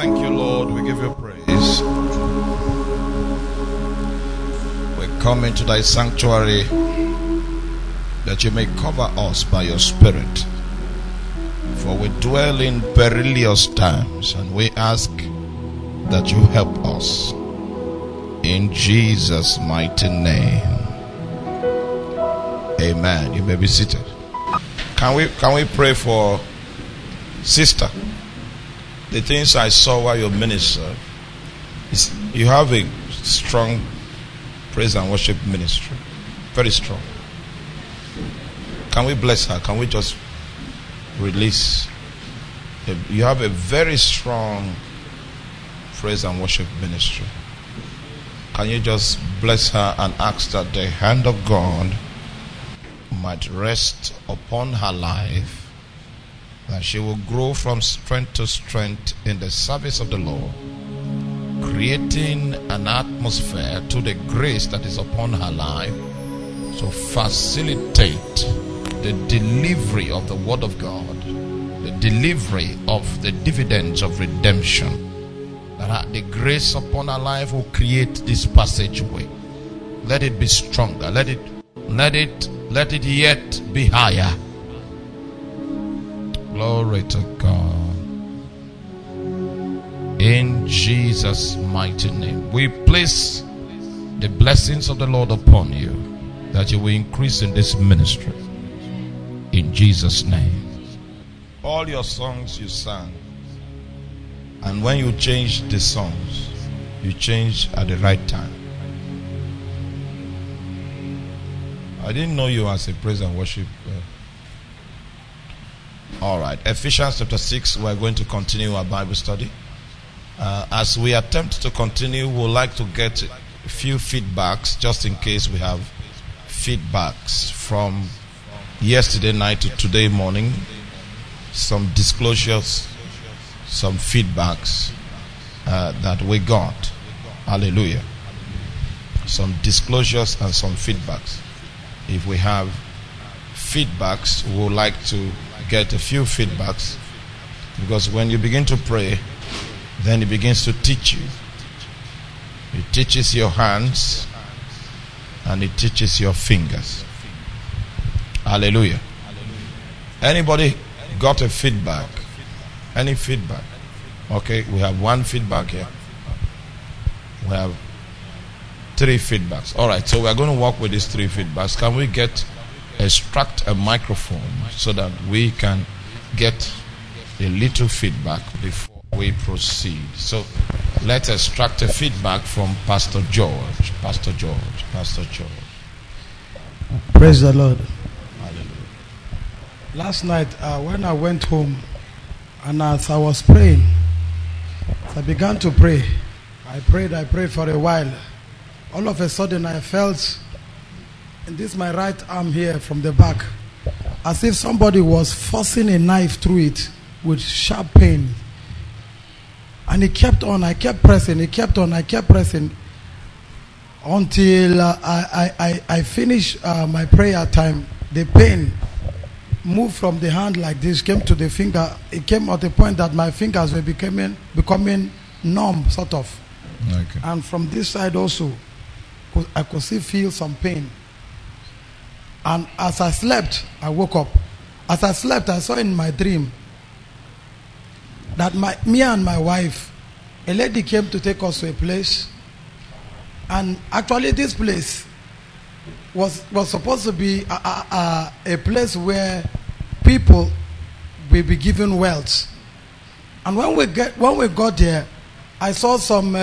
Thank you, Lord. We give you praise. We come into thy sanctuary that you may cover us by your Spirit. For we dwell in perilous times, and we ask that you help us. In Jesus' mighty name. Amen. You may be seated. Can we pray for sister? The things I saw while you minister is you have a strong praise and worship ministry. Very strong. Can we bless her? Can we just release? You have a very strong praise and worship ministry. Can you just bless her and ask that the hand of God might rest upon her life, that she will grow from strength to strength in the service of the Lord, creating an atmosphere to the grace that is upon her life to facilitate the delivery of the word of God, the delivery of the dividends of redemption. That the grace upon her life will create this passageway. Let it be stronger. Let it yet be higher. Glory to God. In Jesus' mighty name. We place the blessings of the Lord upon you, that you will increase in this ministry. In Jesus' name. All your songs you sang, and when you change the songs, you change at the right time. I didn't know you as a praise and worship. All right. Ephesians chapter 6, we're going to continue our Bible study. As we attempt to continue, we'd like to get a few feedbacks, just in case we have feedbacks from yesterday night to today morning. Some disclosures, some feedbacks that we got. Hallelujah. Some disclosures and some feedbacks. If we have feedbacks, we would like to get a few feedbacks, because when you begin to pray, then it begins to teach you. It teaches your hands and it teaches your fingers. Hallelujah. Anybody got a feedback? Any feedback? Okay, we have one feedback here. We have 3 feedbacks. All right, so we are going to work with these 3 feedbacks. Can we extract a microphone so that we can get a little feedback before we proceed? So let's extract a feedback from Pastor George. Pastor George. Praise the Lord. Hallelujah. Last night when I went home, and as I was praying, I began to pray. I prayed for a while. All of a sudden I felt in this my right arm here from the back, as if somebody was forcing a knife through it with sharp pain. And it kept on. I kept pressing. Until I finished my prayer time. The pain moved from the hand like this, came to the finger. It came at the point that my fingers were becoming numb, sort of. Okay. And from this side also, I could still feel some pain. And as I slept, I woke up. As I slept, I saw in my dream that me and my wife, a lady came to take us to a place. And actually this place was supposed to be a place where people will be given wealth. And when we got there, I saw some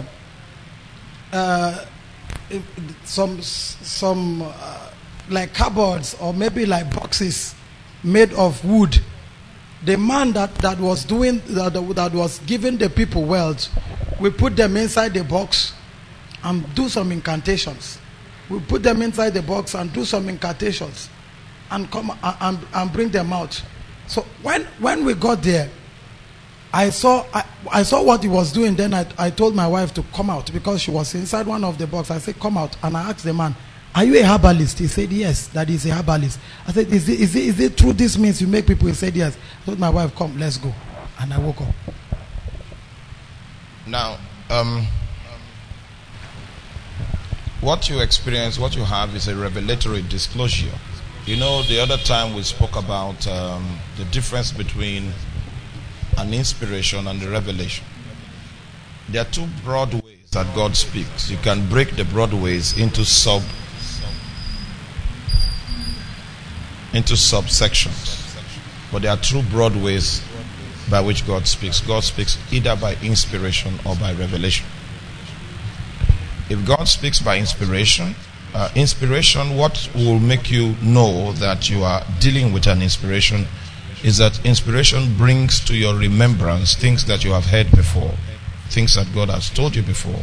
like cupboards, or maybe like boxes made of wood. The man that was giving the people wealth, we put them inside the box and do some incantations. We put them inside the box and do some incantations and come and bring them out. So when we got there, I saw what he was doing. Then I told my wife to come out, because she was inside one of the box. I said, come out. And I asked the man, are you a herbalist? He said, yes, that is a herbalist. I said, is it true this means you make people? He said, yes. I told my wife, come, let's go. And I woke up. Now, what you experience, what you have is a revelatory disclosure. You know, the other time we spoke about the difference between an inspiration and a revelation. There are two broad ways that God speaks. You can break the broad ways into subsections. But there are two broad ways by which God speaks. God speaks either by inspiration or by revelation. If God speaks by inspiration, what will make you know that you are dealing with an inspiration is that inspiration brings to your remembrance things that you have heard before, things that God has told you before,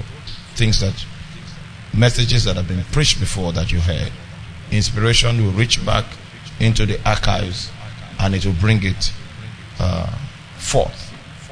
messages that have been preached before that you heard. Inspiration will reach back into the archives and it will bring it forth.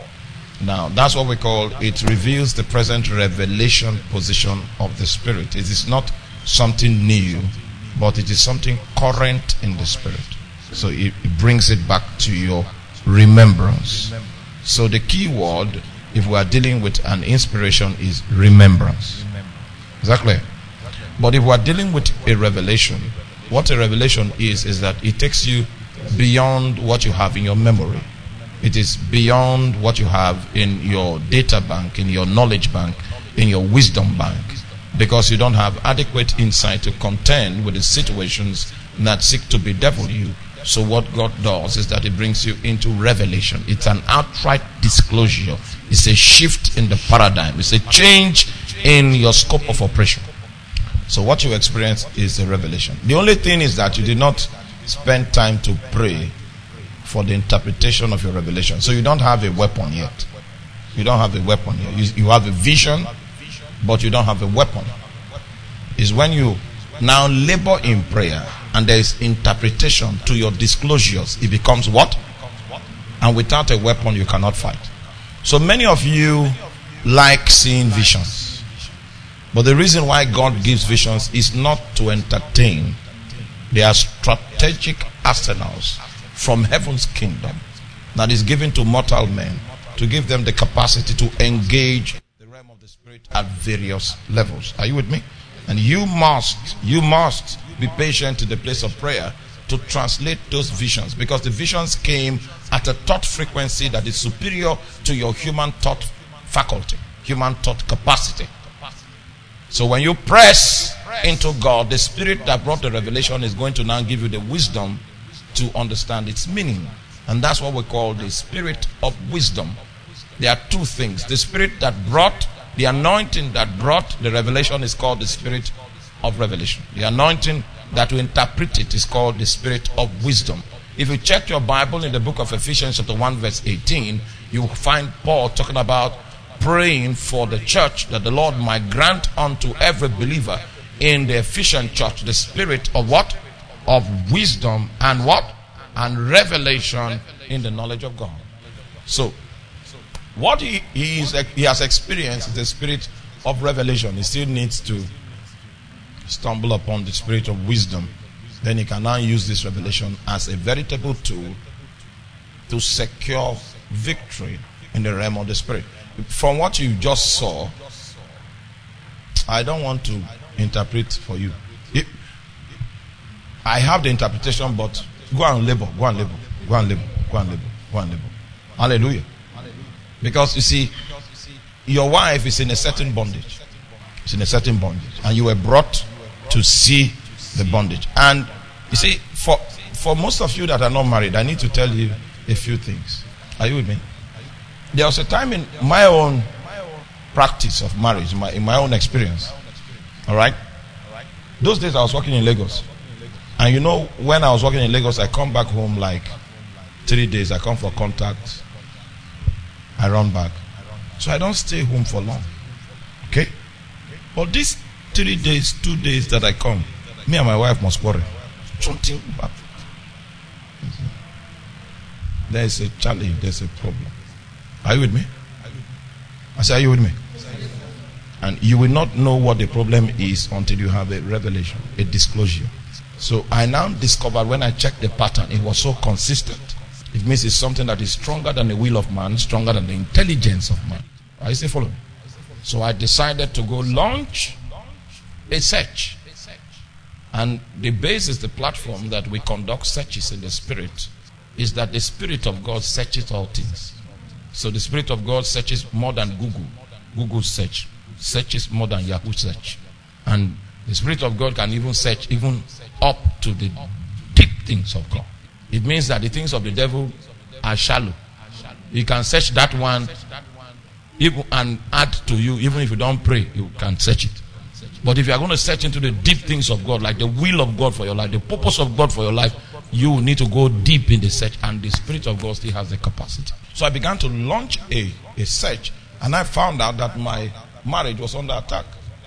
Now, that's what we call, it reveals the present revelation position of the Spirit. It is not something new, but it is something current in the Spirit. So it brings it back to your remembrance. So the key word, if we are dealing with an inspiration, is remembrance. Exactly. But if we are dealing with a revelation, what a revelation is that it takes you beyond what you have in your memory. It is beyond what you have in your data bank, in your knowledge bank, in your wisdom bank, because you don't have adequate insight to contend with the situations that seek to bedevil you. So what God does is that it brings you into revelation. It's an outright disclosure. It's a shift in the paradigm. It's a change in your scope of operation. So what you experience is a revelation. The only thing is that you did not spend time to pray for the interpretation of your revelation. So you don't have a weapon yet. You don't have a weapon yet. You have a vision, but you don't have a weapon. It's when you now labor in prayer and there is interpretation to your disclosures, it becomes what? And without a weapon, you cannot fight. So many of you like seeing visions. But the reason why God gives visions is not to entertain. They are strategic arsenals from heaven's kingdom that is given to mortal men to give them the capacity to engage the realm of the Spirit at various levels. Are you with me? And you must be patient to the place of prayer to translate those visions, because the visions came at a thought frequency that is superior to your human thought faculty, human thought capacity. So when you press into God, the Spirit that brought the revelation is going to now give you the wisdom to understand its meaning. And that's what we call the spirit of wisdom. There are two things. The spirit that brought, the anointing that brought the revelation is called the spirit of revelation. The anointing that will interpret it is called the spirit of wisdom. If you check your Bible in the book of Ephesians chapter 1 verse 18, you will find Paul talking about praying for the church that the Lord might grant unto every believer in the Ephesian church the spirit of what? Of wisdom and what? And revelation in the knowledge of God. So, what he has experienced is the spirit of revelation. He still needs to stumble upon the spirit of wisdom. Then he can now use this revelation as a veritable tool to secure victory in the realm of the spirit. From what you just saw, I don't want to interpret for you. I have the interpretation, but go and labor. Hallelujah. Because you see, your wife is in a certain bondage. It's in a certain bondage. And you were brought to see the bondage. And you see, for most of you that are not married, I need to tell you a few things. Are you with me? There was a time in my own practice of marriage, in my own experience. Alright? Those days I was working in Lagos. And you know, when I was working in Lagos, I come back home like 3 days. I come for contact. I run back. So I don't stay home for long. Okay? But these 3 days, 2 days that I come, me and my wife must quarrel. Something bad. There is a challenge. There's a problem. Are you with me? I say, are you with me? And you will not know what the problem is until you have a revelation, a disclosure. So I now discovered when I checked the pattern, it was so consistent. It means it's something that is stronger than the will of man, stronger than the intelligence of man. Are you still following? So I decided to go launch a search. And the base is the platform that we conduct searches in the Spirit. Is that the Spirit of God searches all things. So the Spirit of God searches more than Google. Google search. Searches more than Yahoo search. And the Spirit of God can even search even up to the deep things of God. It means that the things of the devil are shallow. You can search that one even and add to you, even if you don't pray, you can search it. But if you are going to search into the deep things of God, like the will of God for your life, the purpose of God for your life, you need to go deep in the search, and the Spirit of God still has the capacity. So I began to launch a search, and I found out that my marriage was under attack.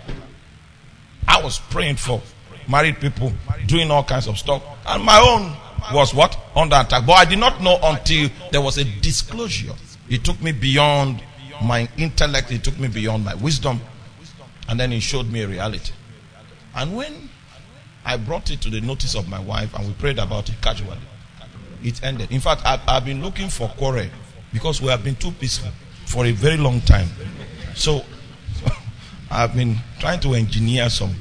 I was praying for married people, doing all kinds of stuff, and my own was what? Under attack. But I did not know until there was a disclosure. It took me beyond my intellect, it took me beyond my wisdom, and then he showed me a reality. And when I brought it to the notice of my wife and we prayed about it casually, it ended. In fact, I've been looking for quarrel because we have been too peaceful for a very long time. So I've been trying to engineer some.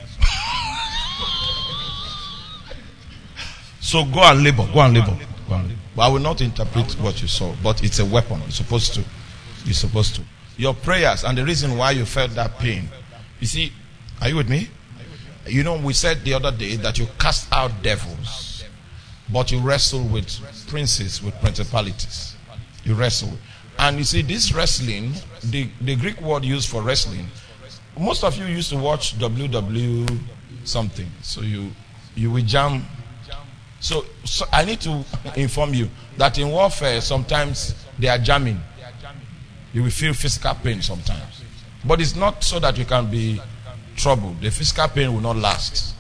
So go and labor. But I will not interpret what you saw, but it's a weapon. You're supposed to. Your prayers and the reason why you felt that pain. You see, are you with me? You know, we said the other day that you cast out devils, but you wrestle with princes, with principalities. You wrestle. And you see, this wrestling, the Greek word used for wrestling, most of you used to watch WW something. So you will jam. So I need to inform you that in warfare, sometimes they are jamming. You will feel physical pain sometimes. But it's not so that you can be troubled. The physical pain will not last.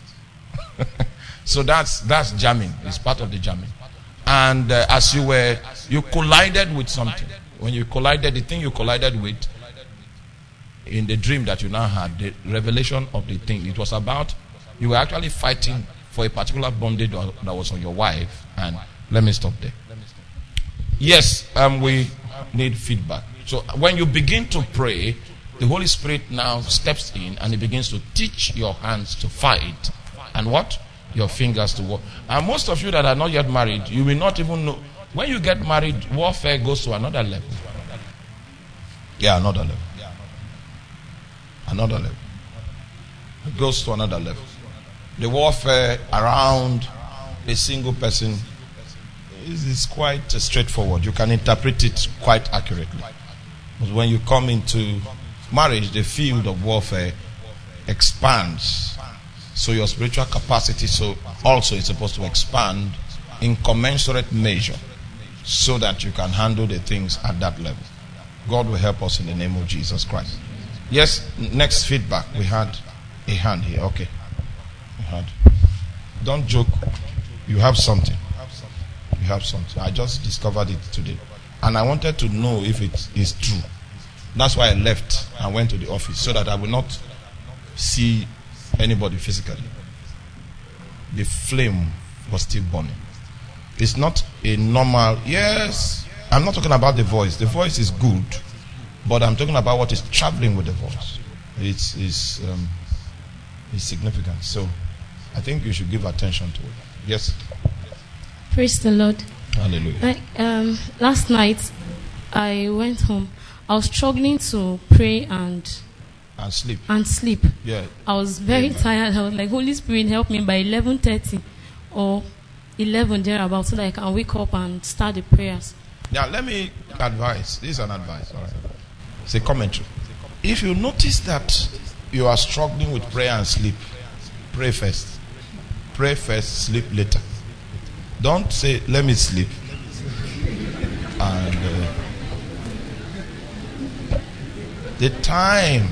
So that's jamming. It's part of the jamming. And as you collided with something. When you collided, the thing you collided with, in the dream that you now had, the revelation of the thing, it was about, you were actually fighting for a particular bondage that was on your wife. And let me stop there. Yes, we need feedback. So when you begin to pray, the Holy Spirit now steps in and he begins to teach your hands to fight and what? Your fingers to work. And most of you that are not yet married, you will not even know. When you get married, warfare goes to another level. Yeah, another level. Another level. It goes to another level. The warfare around a single person is quite straightforward. You can interpret it quite accurately. But when you come into marriage, the field of warfare expands. So your spiritual capacity also is supposed to expand in commensurate measure so that you can handle the things at that level. God will help us in the name of Jesus Christ. Yes, next feedback. We had a hand here. Okay. Don't joke. You have something. You have something. I just discovered it today. And I wanted to know if it is true. That's why I left and went to the office so that I will not see anybody physically. The flame was still burning. It's not a normal, yes. I'm not talking about the voice. The voice is good. But I'm talking about what is traveling with the voice. It's significant. So I think you should give attention to it. Yes. Praise the Lord. Hallelujah. Last night I went home. I was struggling to pray and sleep. Yeah. I was very tired. I was like, Holy Spirit, help me by 11:30 or 11 thereabout so that I can wake up and start the prayers. Now let me advise. This is an advice. All right. It's a commentary. If you notice that you are struggling with prayer and sleep, pray first. Pray first, sleep later. Don't say, let me sleep. And the time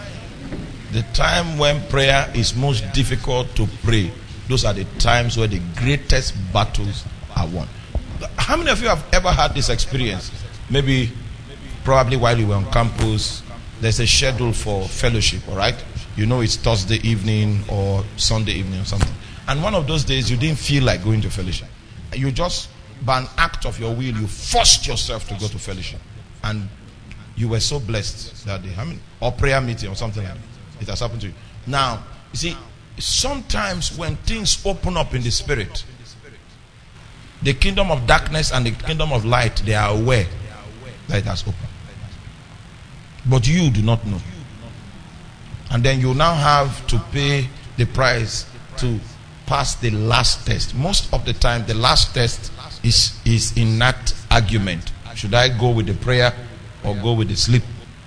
when prayer is most difficult to pray, those are the times where the greatest battles are won. How many of you have ever had this experience? Maybe, probably while you were on campus, there's a schedule for fellowship, all right? You know it's Thursday evening or Sunday evening or something. And one of those days you didn't feel like going to fellowship. You just, by an act of your will, you forced yourself to go to fellowship. And You were so blessed that day. I mean, or prayer meeting or something like that. It has happened to you. Now, you see, sometimes when things open up in the spirit, the kingdom of darkness and the kingdom of light, they are aware that it has opened. But you do not know. And then you now have to pay the price to pass the last test. Most of the time, the last test is in that argument. Should I go with the prayer or go with the sleep?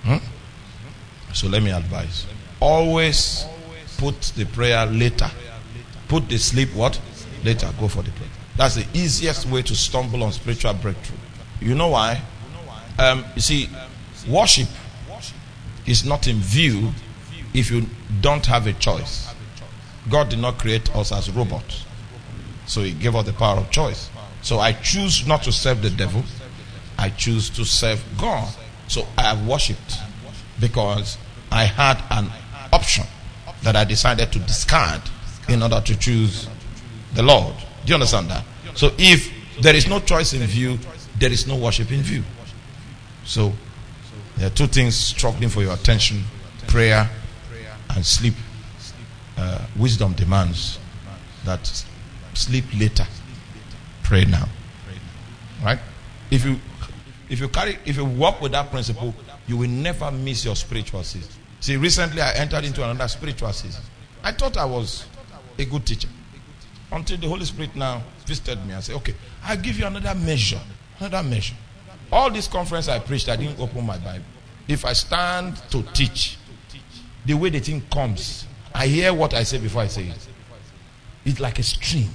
So let me advise. Always put the prayer later. Put the sleep what? Later. Go for the prayer. That's the easiest way to stumble on spiritual breakthrough. You know why? You see, worship is not in view if you don't have a choice. God did not create us as robots. So he gave us the power of choice. So I choose not to serve the devil. I choose to serve God. So I have worshipped because I had an option that I decided to discard in order to choose the Lord. Do you understand that? So if there is no choice in view, there is no worship in view. So there are two things struggling for your attention: prayer and sleep. Wisdom demands that sleep later, pray now. Right? If you work with that principle, you will never miss your spiritual season. See, recently I entered into another spiritual season. I thought I was a good teacher until the Holy Spirit now visited me and said, okay, I'll give you another measure. All this conference I preached, I didn't open my Bible. If I stand to teach, the way the thing comes, I hear what I say before I say it. It's like a stream.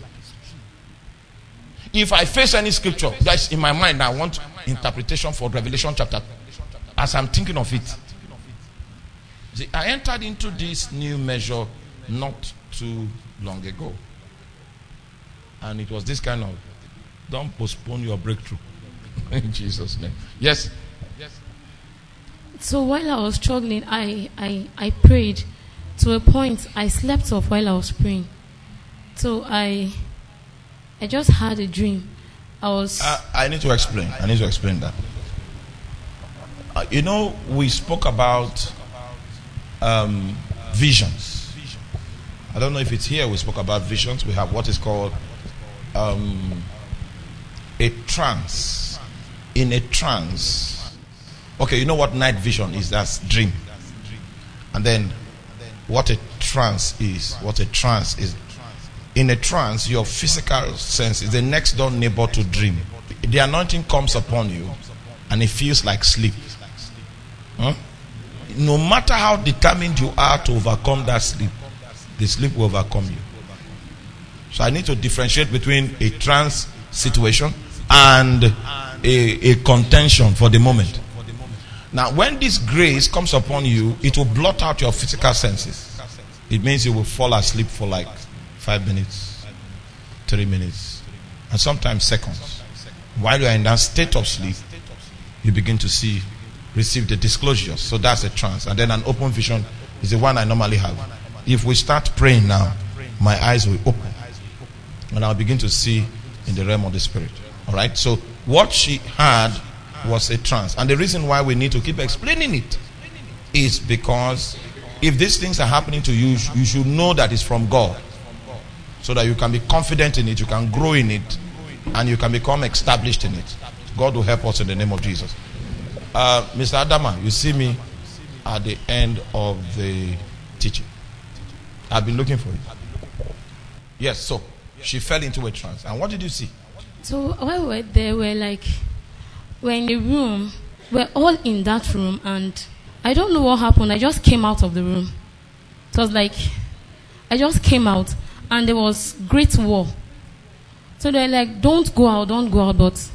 If I face any scripture that's in my mind, I want interpretation for Revelation chapter, as I'm thinking of it. See, I entered into this new measure not too long ago. And it was this kind of, don't postpone your breakthrough. In Jesus' name. Yes? So while I was struggling, I prayed. To a point, I slept off while I was praying. So I just had a dream. I need to explain. That. We spoke about visions. I don't know if it's here. We spoke about visions. We have what is called a trance. In a trance. Okay, you know what night vision is? That's dream. And then what a trance is. In a trance, your physical sense is the next door neighbor to dream. The anointing comes upon you and it feels like sleep. No matter how determined you are to overcome that sleep, the sleep will overcome you. So I need to differentiate between a trance situation and a contention for the moment. Now, when this grace comes upon you, it will blot out your physical senses. It means you will fall asleep for like 5 minutes, 3 minutes, and sometimes seconds. While you are in that state of sleep, you begin to receive the disclosures. So that's a trance. And then an open vision is the one I normally have. If we start praying now, my eyes will open. And I'll begin to see in the realm of the spirit. Alright? So what she had was a trance. And the reason why we need to keep explaining it is because if these things are happening to you, you should know that it's from God. So that you can be confident in it, you can grow in it, and you can become established in it. God will help us in the name of Jesus. Mr. Adama, you see me at the end of the teaching. I've been looking for you. Yes, so she fell into a trance. And what did you see? So while we were there, we're in the room. We're all in that room, and I don't know what happened. I just came out of the room. It was like I just came out, and there was great war. So they're like, don't go out, but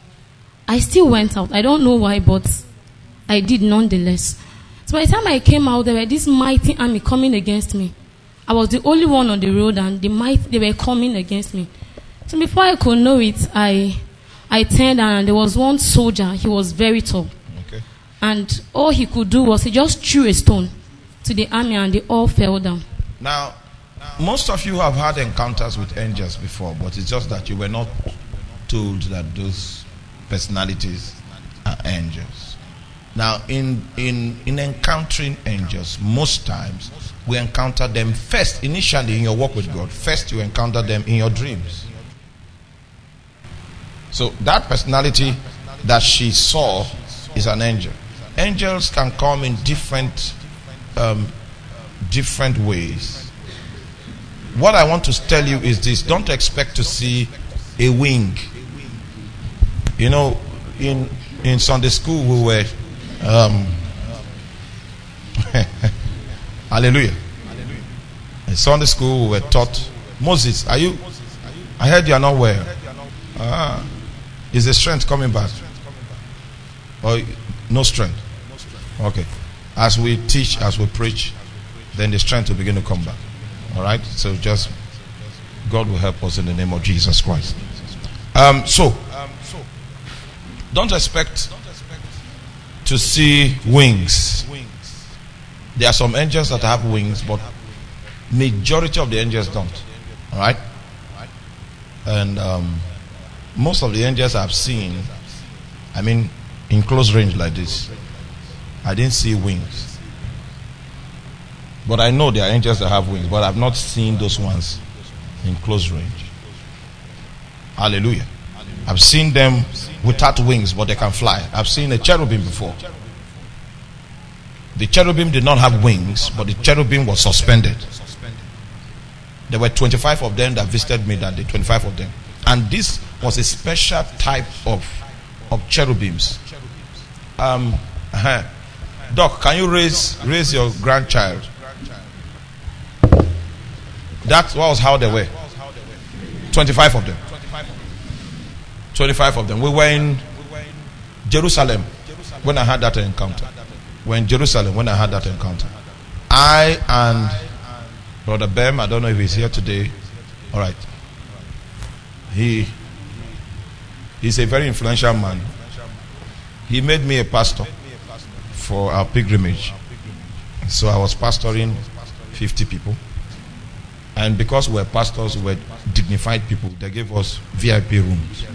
I still went out. I don't know why, but I did nonetheless. So by the time I came out, there were this mighty army coming against me. I was the only one on the road, and they were coming against me. So before I could know it, I turned, and there was one soldier. He was very tall. Okay. And all he could do was he just threw a stone to the army, and they all fell down. Now, most of you have had encounters with angels before, but it's just that you were not told that those personalities are angels. Now, in encountering angels, most times we encounter them first, initially in your walk with God. First, you encounter them in your dreams. So that personality that she saw is an angel. Angels can come in different ways. What I want to tell you is this: don't expect to see a wing. You know, in Sunday school we were hallelujah. In Sunday school we were taught, Moses, are you? I heard you are not well. Is the strength coming back? Or no strength? Okay. As we teach, as we preach, then the strength will begin to come back. Alright? So just God will help us in the name of Jesus Christ. So don't expect to see wings. There are some angels that have wings, but majority of the angels don't. Alright? And most of the angels I've seen, I mean, in close range like this, I didn't see wings. But I know there are angels that have wings, but I've not seen those ones in close range. Hallelujah. I've seen them without wings, but they can fly. I've seen a cherubim before. The cherubim did not have wings, but the cherubim was suspended. There were 25 of them that visited me that day, 25 of them. And this was a special type of cherubims. Doc, can you raise your grandchild? That was how they were. 25 of them. 25 of them. We were in Jerusalem when I had that encounter. We're in Jerusalem when I had that encounter. I and Brother Bem, I don't know if he's here today. All right. He's a very influential man. He made me a pastor for our pilgrimage. So I was pastoring 50 people. And because we were pastors, we were dignified people, they gave us VIP rooms.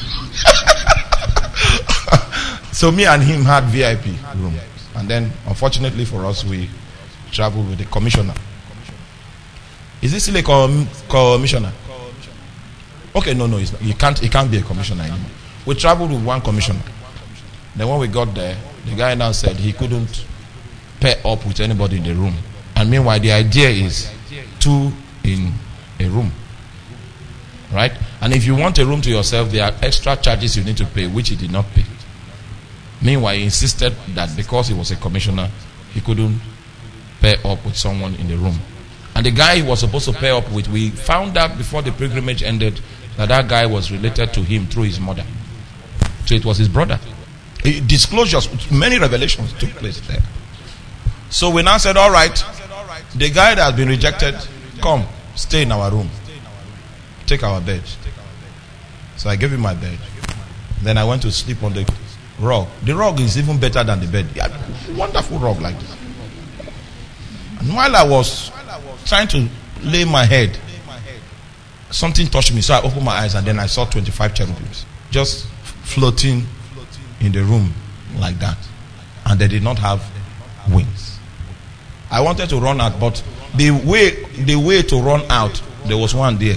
So me and him had VIP rooms. And then, unfortunately for us, we traveled with the commissioner. Is this still a commissioner? Okay, no, it's not. He can't be a commissioner anymore. We traveled with one commissioner. Then when we got there, the guy now said he couldn't pair up with anybody in the room. And meanwhile, the idea is 2 in a room. Right? And if you want a room to yourself, there are extra charges you need to pay, which he did not pay. Meanwhile, he insisted that because he was a commissioner, he couldn't pair up with someone in the room. And the guy he was supposed to pair up with, we found out before the pilgrimage ended that guy was related to him through his mother. So it was his brother. Disclosures, many revelations took place there. So we now said, all right, the guy that has been rejected, come, stay in our room. Take our bed. So I gave him my bed. Then I went to sleep on the rug. The rug is even better than the bed. Yeah, wonderful rug like this. And while I was trying to lay my head, something touched me. So I opened my eyes and then I saw 25 cherubims just floating in the room like that. And they did not have wings. I wanted to run out, but the way to run out, there was one there.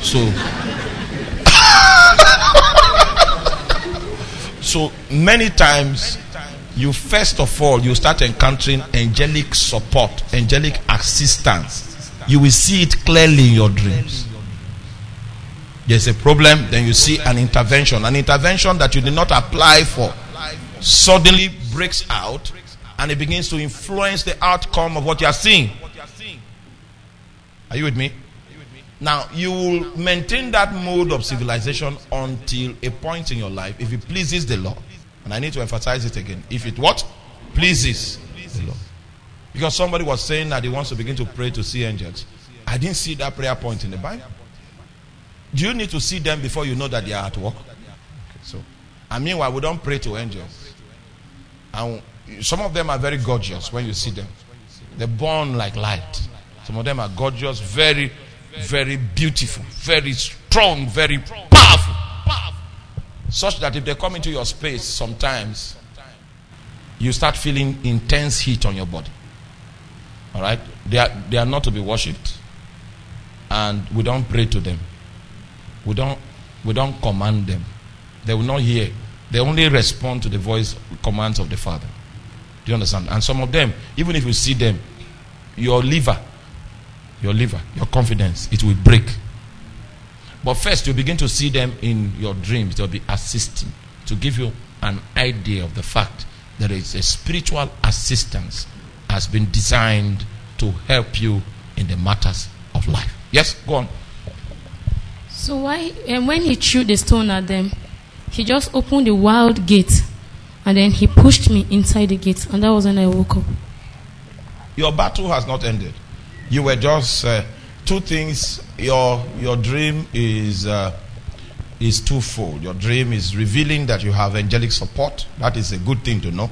So many times, you first of all, you start encountering angelic support, angelic assistance. You will see it clearly in your dreams. There's a problem, then you see an intervention that you did not apply for suddenly breaks out, and it begins to influence the outcome of what you are seeing. Are you with me? Now, you will maintain that mode of civilization until a point in your life, if it pleases the Lord. And I need to emphasize it again. If it what? Pleases the Lord. Because somebody was saying that he wants to begin to pray to see angels. I didn't see that prayer point in the Bible. Do you need to see them before you know that they are at work? Okay, and meanwhile, we don't pray to angels. And some of them are very gorgeous when you see them. They burn like light. Some of them are gorgeous, very, very beautiful, very strong, very powerful. Such that if they come into your space sometimes, you start feeling intense heat on your body. All right? They are not to be worshipped. And we don't pray to them. We don't command them. They will not hear. They only respond to the voice commands of the Father. Do you understand? And some of them, even if you see them, your liver, your confidence, it will break. But first, you begin to see them in your dreams. They'll be assisting to give you an idea of the fact that it's a spiritual assistance has been designed to help you in the matters of life. Yes, go on. So why? And when he threw the stone at them, he just opened the wild gate, and then he pushed me inside the gate, and that was when I woke up. Your battle has not ended. You were just two things. Your dream is twofold. Your dream is revealing that you have angelic support. That is a good thing to know.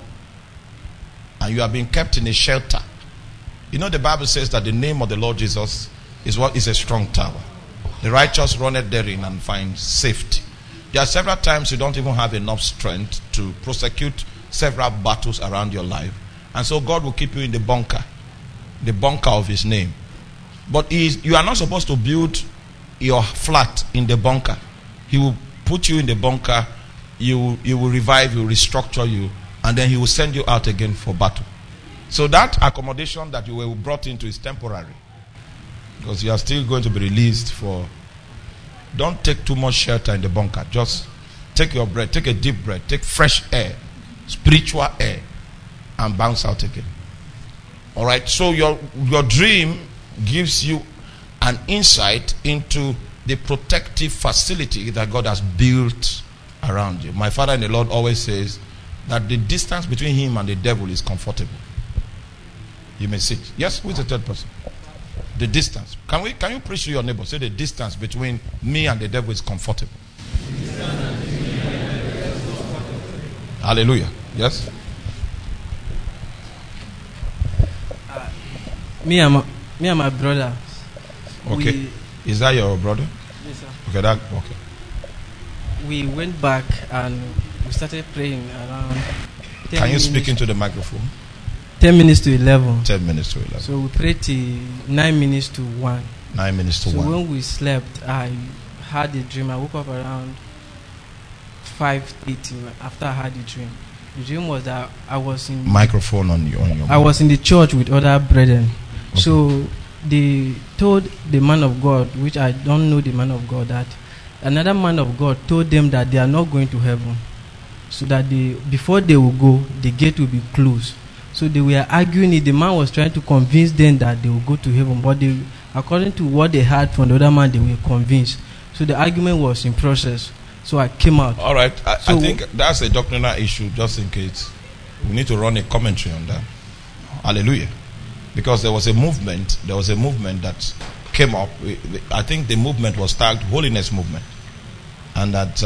And you are being kept in a shelter. You know, the Bible says that the name of the Lord Jesus is what is a strong tower. The righteous runneth therein and finds safety. There are several times you don't even have enough strength to prosecute several battles around your life. And so God will keep you in the bunker of his name. But you are not supposed to build your flat in the bunker. He will put you in the bunker, he will revive you, restructure you, and then he will send you out again for battle. So that accommodation that you were brought into is temporary. Because you are still going to be released for... Don't take too much shelter in the bunker. Just take your breath, take a deep breath, take fresh air, spiritual air, and bounce out again. Alright, so your dream gives you an insight into the protective facility that God has built around you. My father in the Lord always says that the distance between him and the devil is comfortable. You may sit. Yes, who is the third person? The distance. Can you preach to your neighbor? Say the distance between me and the devil is comfortable. Hallelujah. Yes? Me and my brother. Okay. Is that your brother? Yes, sir. Okay. We went back and we started praying around 10 Can you speak into the microphone? 10 minutes to 11. 10 minutes to 11. So we prayed till 9 minutes to 1. 9 minutes to 1. So when we slept, I had a dream. I woke up around 5:80 after I had the dream. The dream was that I was in... Microphone on your I was in the church with other brethren. Okay. So they told the man of God, which I don't know the man of God, that another man of God told them that they are not going to heaven. So that before they will go, the gate will be closed. So they were arguing it. The man was trying to convince them that they will go to heaven. But according to what they heard from the other man, they were convinced. So the argument was in process. So I came out. All right. I think that's a doctrinal issue, just in case. We need to run a commentary on that. Hallelujah. Because there was a movement that came up. I think the movement was tagged Holiness Movement. And that...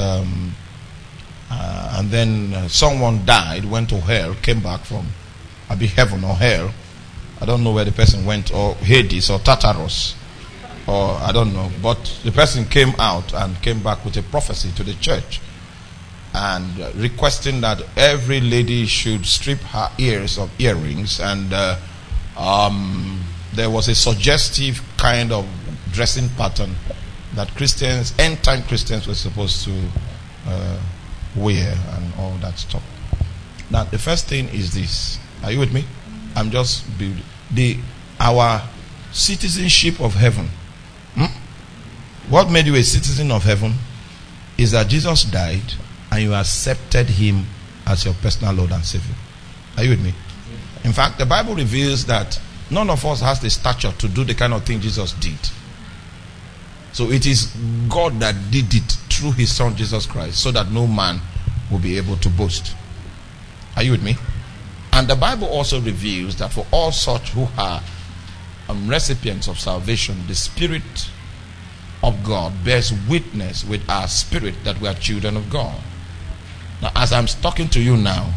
and then someone died, went to hell, came back from heaven or hell. I don't know where the person went, or Hades or Tartarus, or I don't know. But the person came out and came back with a prophecy to the church and requesting that every lady should strip her ears of earrings. And there was a suggestive kind of dressing pattern that Christians, end-time Christians, were supposed to wear and all that stuff. Now, the first thing is this. Are you with me? I'm just our citizenship of heaven. What made you a citizen of heaven is that Jesus died and you accepted him as your personal Lord and Savior. Are you with me? In fact, the Bible reveals that none of us has the stature to do the kind of thing Jesus did. So it is God that did it through his son Jesus Christ, so that no man will be able to boast. Are you with me? And the Bible also reveals that for all such who are recipients of salvation, the Spirit of God bears witness with our spirit that we are children of God. Now, as I'm talking to you now,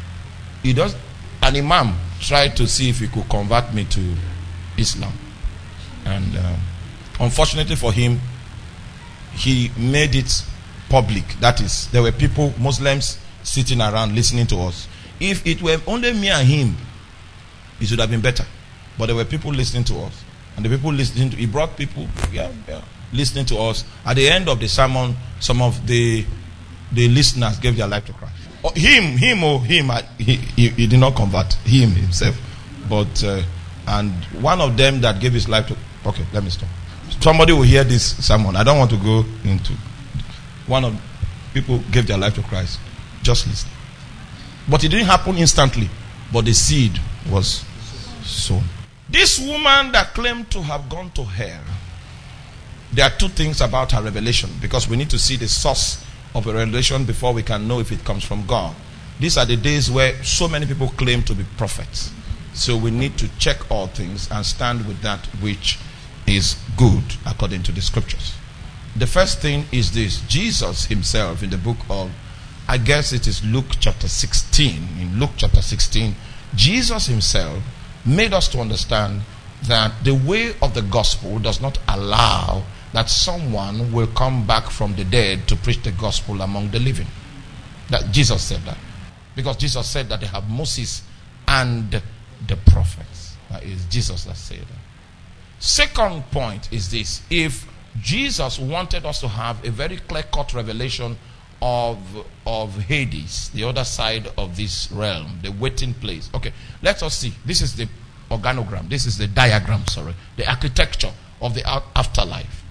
an imam tried to see if he could convert me to Islam. And unfortunately for him, he made it public. That is, there were people, Muslims, sitting around listening to us. If it were only me and him, it would have been better. But there were people listening to us. And the people listening to, he brought people, listening to us. At the end of the sermon, some of the listeners gave their life to Christ. He did not convert, him himself. But, and one of them that gave his life to, okay, let me stop. Somebody will hear this sermon. I don't want to go into, one of people gave their life to Christ. Just listen. But it didn't happen instantly. But the seed was sown. This woman that claimed to have gone to hell, there are two things about her revelation, because we need to see the source of a revelation before we can know if it comes from God. These are the days where so many people claim to be prophets. So we need to check all things and stand with that which is good according to the scriptures. The first thing is this. Jesus himself in the book of, I guess it is Luke chapter 16. In Luke chapter 16, Jesus himself made us to understand that the way of the gospel does not allow that someone will come back from the dead to preach the gospel among the living. That Jesus said that. Because Jesus said that they have Moses and the prophets. That is Jesus that said that. Second point is this. If Jesus wanted us to have a very clear-cut revelation of Hades, the other side of this realm, the waiting place. Okay, let us see. This is the organogram. This is the diagram, the architecture of the afterlife.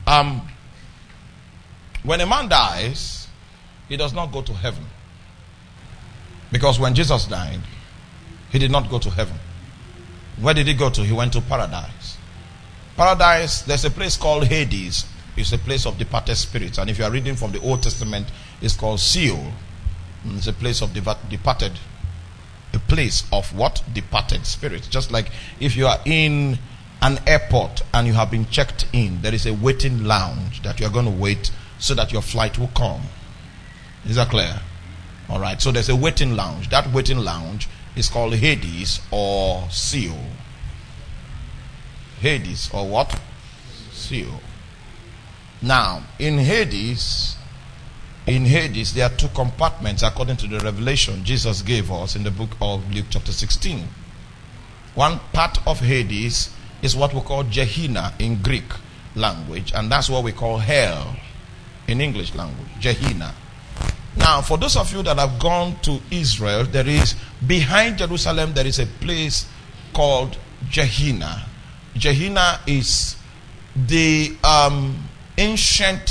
When a man dies, he does not go to heaven. Because when Jesus died, he did not go to heaven. Where did he go to? He went to paradise. Paradise, there's a place called Hades. It's a place of departed spirits. And if you are reading from the Old Testament, it's called Sheol. It's a place of departed. A place of what? Departed spirits. Just like if you are in an airport and you have been checked in, there is a waiting lounge that you are going to wait so that your flight will come. Is that clear? All right. So there's a waiting lounge. That waiting lounge is called Hades or Sheol. Hades or what? Sheol. Now, in Hades, there are two compartments according to the revelation Jesus gave us in the book of Luke chapter 16. One part of Hades is what we call Gehenna in Greek language, and that's what we call hell in English language, Gehenna. Now, for those of you that have gone to Israel, there is, behind Jerusalem, there is a place called Gehenna. Gehenna is the ancient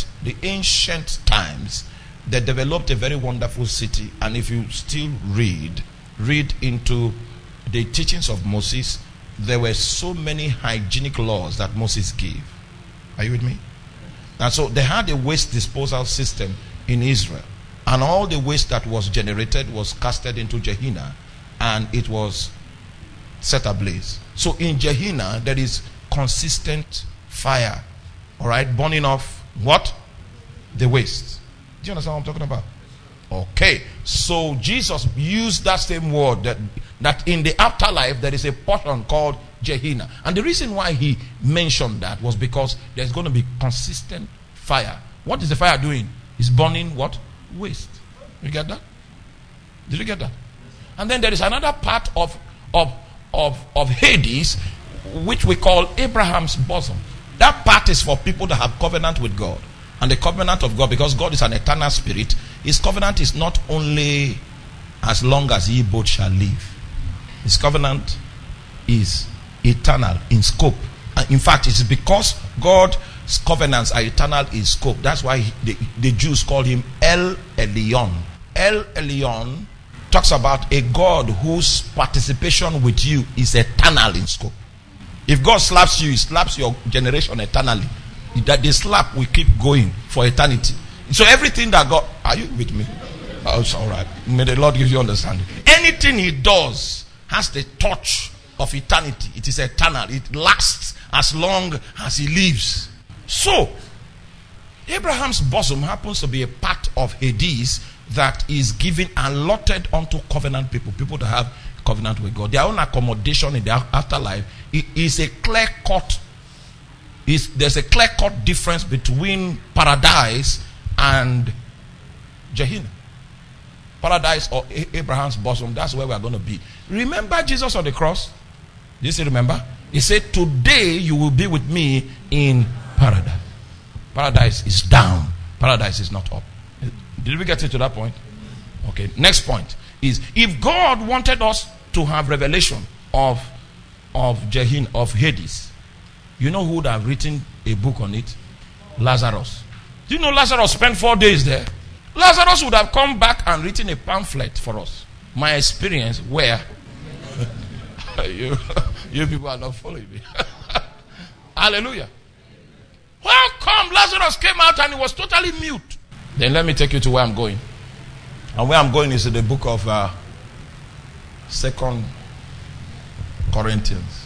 times. They developed a very wonderful city, and if you still read into the teachings of Moses, there were so many hygienic laws that Moses gave. Are you with me? And so they had a waste disposal system in Israel, and all the waste that was generated was casted into Gehenna, and it was set ablaze. So in Gehenna there is consistent fire, all right, burning off what? The waste. Do you understand what I'm talking about? Okay. So Jesus used that same word that in the afterlife there is a portion called Gehenna. And the reason why he mentioned that was because there's going to be consistent fire. What is the fire doing? It's burning what? Waste. You get that? Did you get that? And then there is another part of Hades, which we call Abraham's bosom. That part is for people that have covenant with God. And the covenant of God, because God is an eternal spirit, his covenant is not only as long as ye both shall live. His covenant is eternal in scope. And in fact, it's because God's covenants are eternal in scope. That's why the Jews call him El Elyon. El Elyon talks about a God whose participation with you is eternal in scope. If God slaps you, he slaps your generation eternally. That the slap will keep going for eternity. So everything that God, are you with me? Oh, it's all right. May the Lord give you understanding. Anything he does has the touch of eternity. It is eternal. It lasts as long as he lives. So Abraham's bosom happens to be a part of Hades that is given and allotted unto covenant people that have covenant with God. Their own accommodation in the afterlife is a clear-cut. There's a clear-cut difference between paradise and Gehenna. paradise or Abraham's bosom, that's where we are going to be. Remember Jesus on the cross? Do you still remember? He said, today you will be with me in paradise. Paradise is down. Paradise is not up. Did we get to that point? Okay. Next point is, if God wanted us to have revelation of Gehenna, of Hades, you know who would have written a book on it? Lazarus. Do you know Lazarus spent 4 days there? Lazarus would have come back and written a pamphlet for us. My experience where you people are not following me. Hallelujah. How come Lazarus came out and he was totally mute? Then let me take you to where I'm going. And where I'm going is in the book of 2 Corinthians.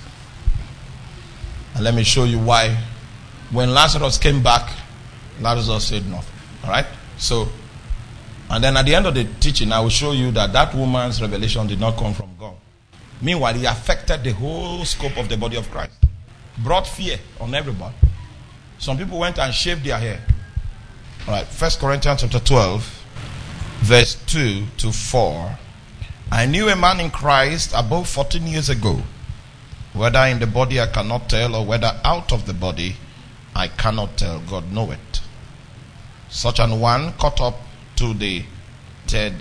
And let me show you why. When Lazarus came back, Lazarus said nothing. Alright? So, and then at the end of the teaching, I will show you that woman's revelation did not come from God. Meanwhile, it affected the whole scope of the body of Christ. Brought fear on everybody. Some people went and shaved their hair. Alright, 1 Corinthians chapter 12, verse 2 to 4. I knew a man in Christ above 14 years ago. Whether in the body I cannot tell, or whether out of the body I cannot tell. God knoweth. Such an one caught up to the third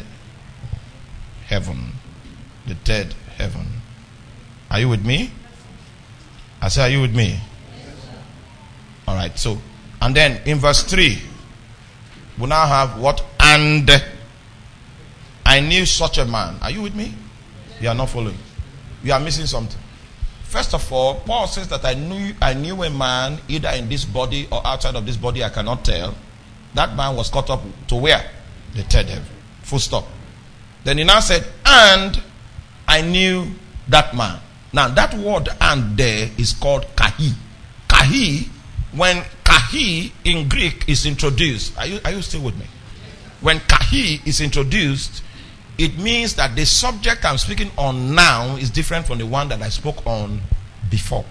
heaven. The third heaven. Are you with me? I say, are you with me? Alright, so, and then in verse 3, we now have what? And I knew such a man. Are you with me? You are not following. You are missing something. First of all, Paul says that I knew a man either in this body or outside of this body, I cannot tell. That man was caught up to where? The third heaven. Full stop. Then he now said, and I knew that man. Now that word and there is called kahi. Kahi, when kahi in Greek is introduced, are you still with me? When kahi is introduced, it means that the subject I'm speaking on now is different from the one that I spoke on before.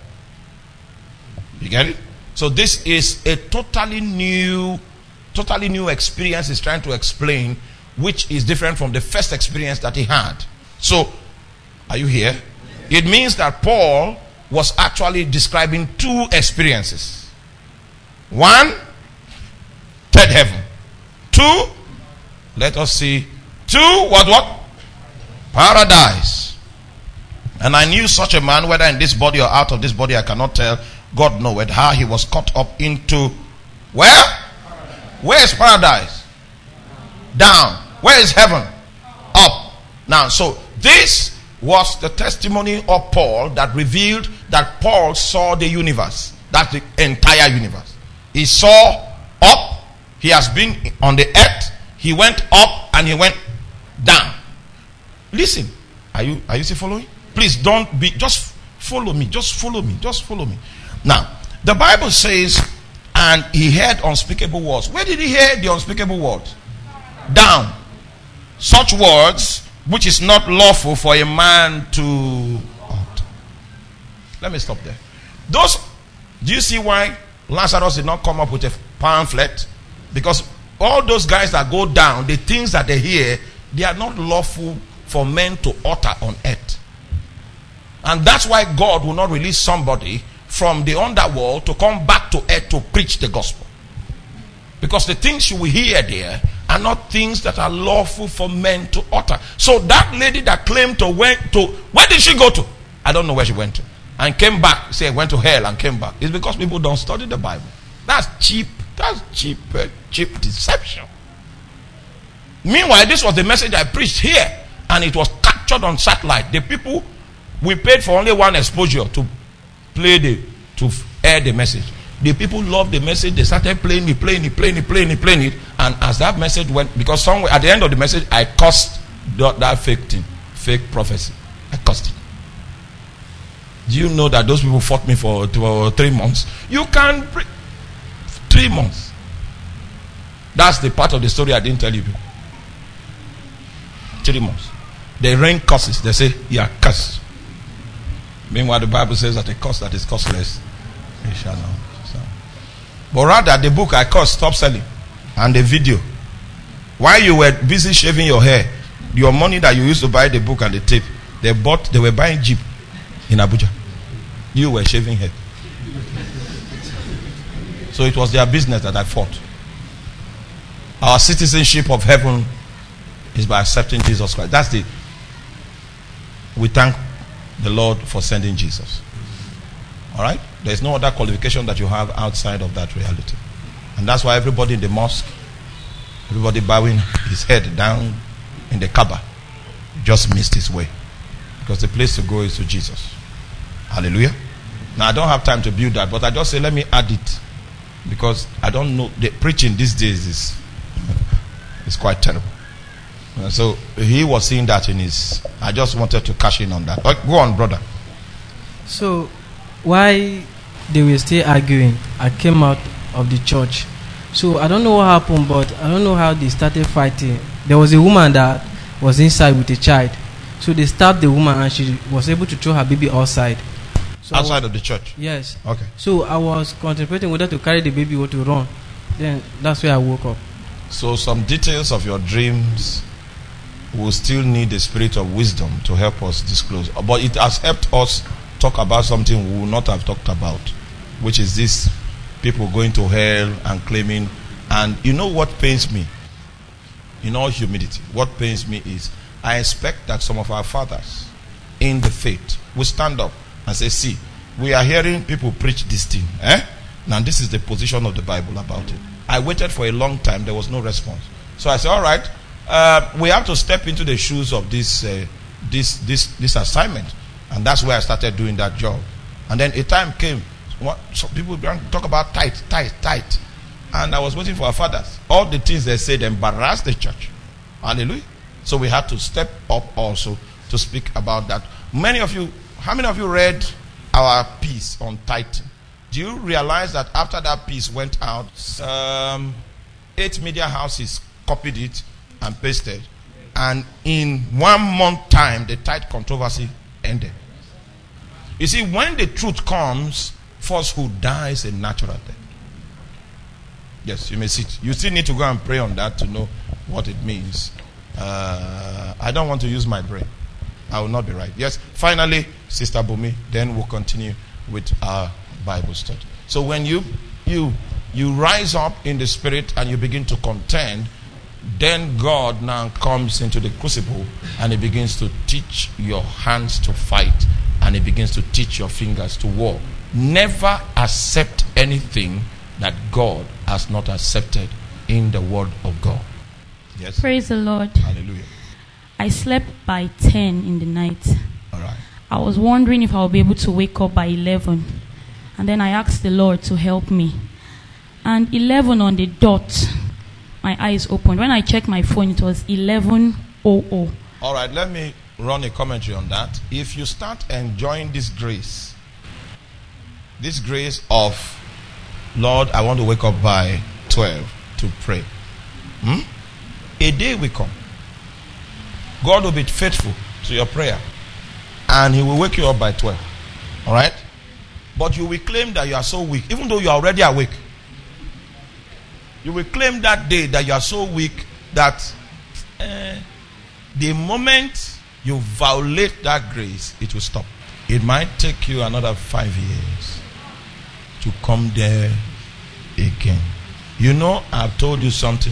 You get it? So this is a totally new experience he's trying to explain, which is different from the first experience that he had. So, are you here? It means that Paul was actually describing two experiences. One, third heaven. Two, let us see. Two, what? Paradise. And I knew such a man, whether in this body or out of this body, I cannot tell. God knoweth how he was caught up into where? Where is paradise? Down. Where is heaven? Up. Now, so this was the testimony of Paul that revealed that Paul saw the universe. That's the entire universe. He saw up. He has been on the earth. He went up and he went down. Listen. Are you still following? Please don't be, just follow me. Just follow me. Just follow me. Now, the Bible says, and he heard unspeakable words. Where did he hear the unspeakable words? Down. Such words which is not lawful for a man to utter. Let me stop there. Do you see why Lazarus did not come up with a pamphlet? Because all those guys that go down, the things that they hear, they are not lawful for men to utter on earth. And that's why God will not release somebody from the underworld to come back to earth to preach the gospel. Because the things you will hear there are not things that are lawful for men to utter. So that lady that claimed where did she go to? I don't know where she went to. And came back, say went to hell and came back. It's because people don't study the Bible. That's cheap deception. Meanwhile, this was the message I preached here, and it was captured on satellite. The people, we paid for only one exposure to air the message. The people loved the message. They started playing it. And as that message went, because somewhere at the end of the message, I cursed that fake prophecy. I cursed it. Do you know that those people fought me for 3 months? You can 3 months. That's the part of the story I didn't tell you. 3 months. They rain curses. They say, you are cursed. Meanwhile, the Bible says that a curse that is curseless, it shall not. But rather, the book I cursed, stop selling. And the video. While you were busy shaving your hair, your money that you used to buy the book and the tape, they were buying Jeep in Abuja. You were shaving hair. So it was their business that I fought. Our citizenship of heaven is by accepting Jesus Christ. We thank the Lord for sending Jesus. Alright? There's no other qualification that you have outside of that reality. And that's why everybody in the mosque, everybody bowing his head down in the Kaaba, just missed his way. Because the place to go is to Jesus. Hallelujah. Now I don't have time to build that, but I just say let me add it. Because I don't know, the preaching these days is quite terrible. So he was seeing that in his, I just wanted to cash in on that. Go on, brother. So why they were still arguing, I came out of the church. So I don't know what happened, but I don't know how they started fighting. There was a woman that was inside with a child. So they stabbed the woman and she was able to throw her baby outside. So outside of the church? Yes. Okay. So I was contemplating whether to carry the baby or to run. Then that's where I woke up. So some details of your dreams will still need the spirit of wisdom to help us disclose. But it has helped us talk about something we would not have talked about, which is this people going to hell and claiming. And you know what pains me? In all humility, what pains me is I expect that some of our fathers in the faith will stand up and say, see, we are hearing people preach this thing. Now this is the position of the Bible about it. I waited for a long time. There was no response. So I said, all right, we have to step into the shoes of this assignment. And that's where I started doing that job. And then a time came, some people talk about tithe. And I was waiting for our fathers. All the things they said embarrassed the church. Hallelujah. So we had to step up also to speak about that. How many of you read our piece on tithing? Do you realize that after that piece went out, 8 media houses copied it and pasted, and in 1 month time the tithe controversy ended? You see, when the truth comes, falsehood dies a natural death. Yes, you may sit. You still need to go and pray on that to know what it means. I don't want to use my brain. I will not be right. Yes, finally, Sister Bumi, then we'll continue with our Bible study. So when you rise up in the spirit and you begin to contend, then God now comes into the crucible and he begins to teach your hands to fight and he begins to teach your fingers to war. Never accept anything that God has not accepted in the word of God. Yes. Praise the Lord. Hallelujah. I slept by 10 in the night. All right. I was wondering if I'll be able to wake up by 11. And then I asked the Lord to help me. And 11 on the dot, my eyes opened. When I checked my phone, it was 11:00. All right, let me run a commentary on that. If you start enjoying this grace of, Lord, I want to wake up by 12 to pray. A day will come. God will be faithful to your prayer. And he will wake you up by 12. All right? But you will claim that you are so weak, even though you are already awake. You will claim that day that you are so weak that the moment you violate that grace, it will stop. It might take you another 5 years to come there again. You know, I've told you something.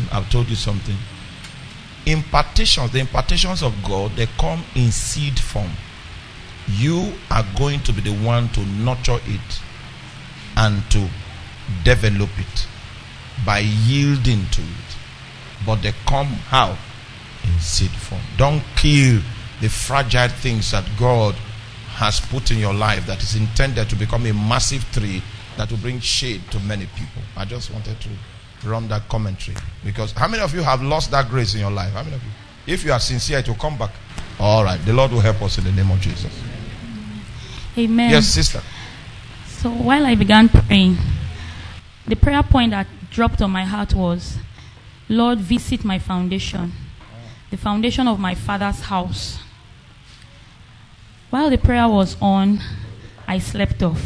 Impartations, the impartations of God, they come in seed form. You are going to be the one to nurture it and to develop it by yielding to it. But they come how? In seed form. Don't kill the fragile things that God has put in your life that is intended to become a massive tree that will bring shade to many people. I just wanted to run that commentary, because how many of you have lost that grace in your life? How many of you? If you are sincere, it will come back. All right, the Lord will help us in the name of Jesus. Amen. Yes, sister. So while I began praying, the prayer point that dropped on my heart was, Lord, visit my foundation, the foundation of my father's house. While the prayer was on, I slept off.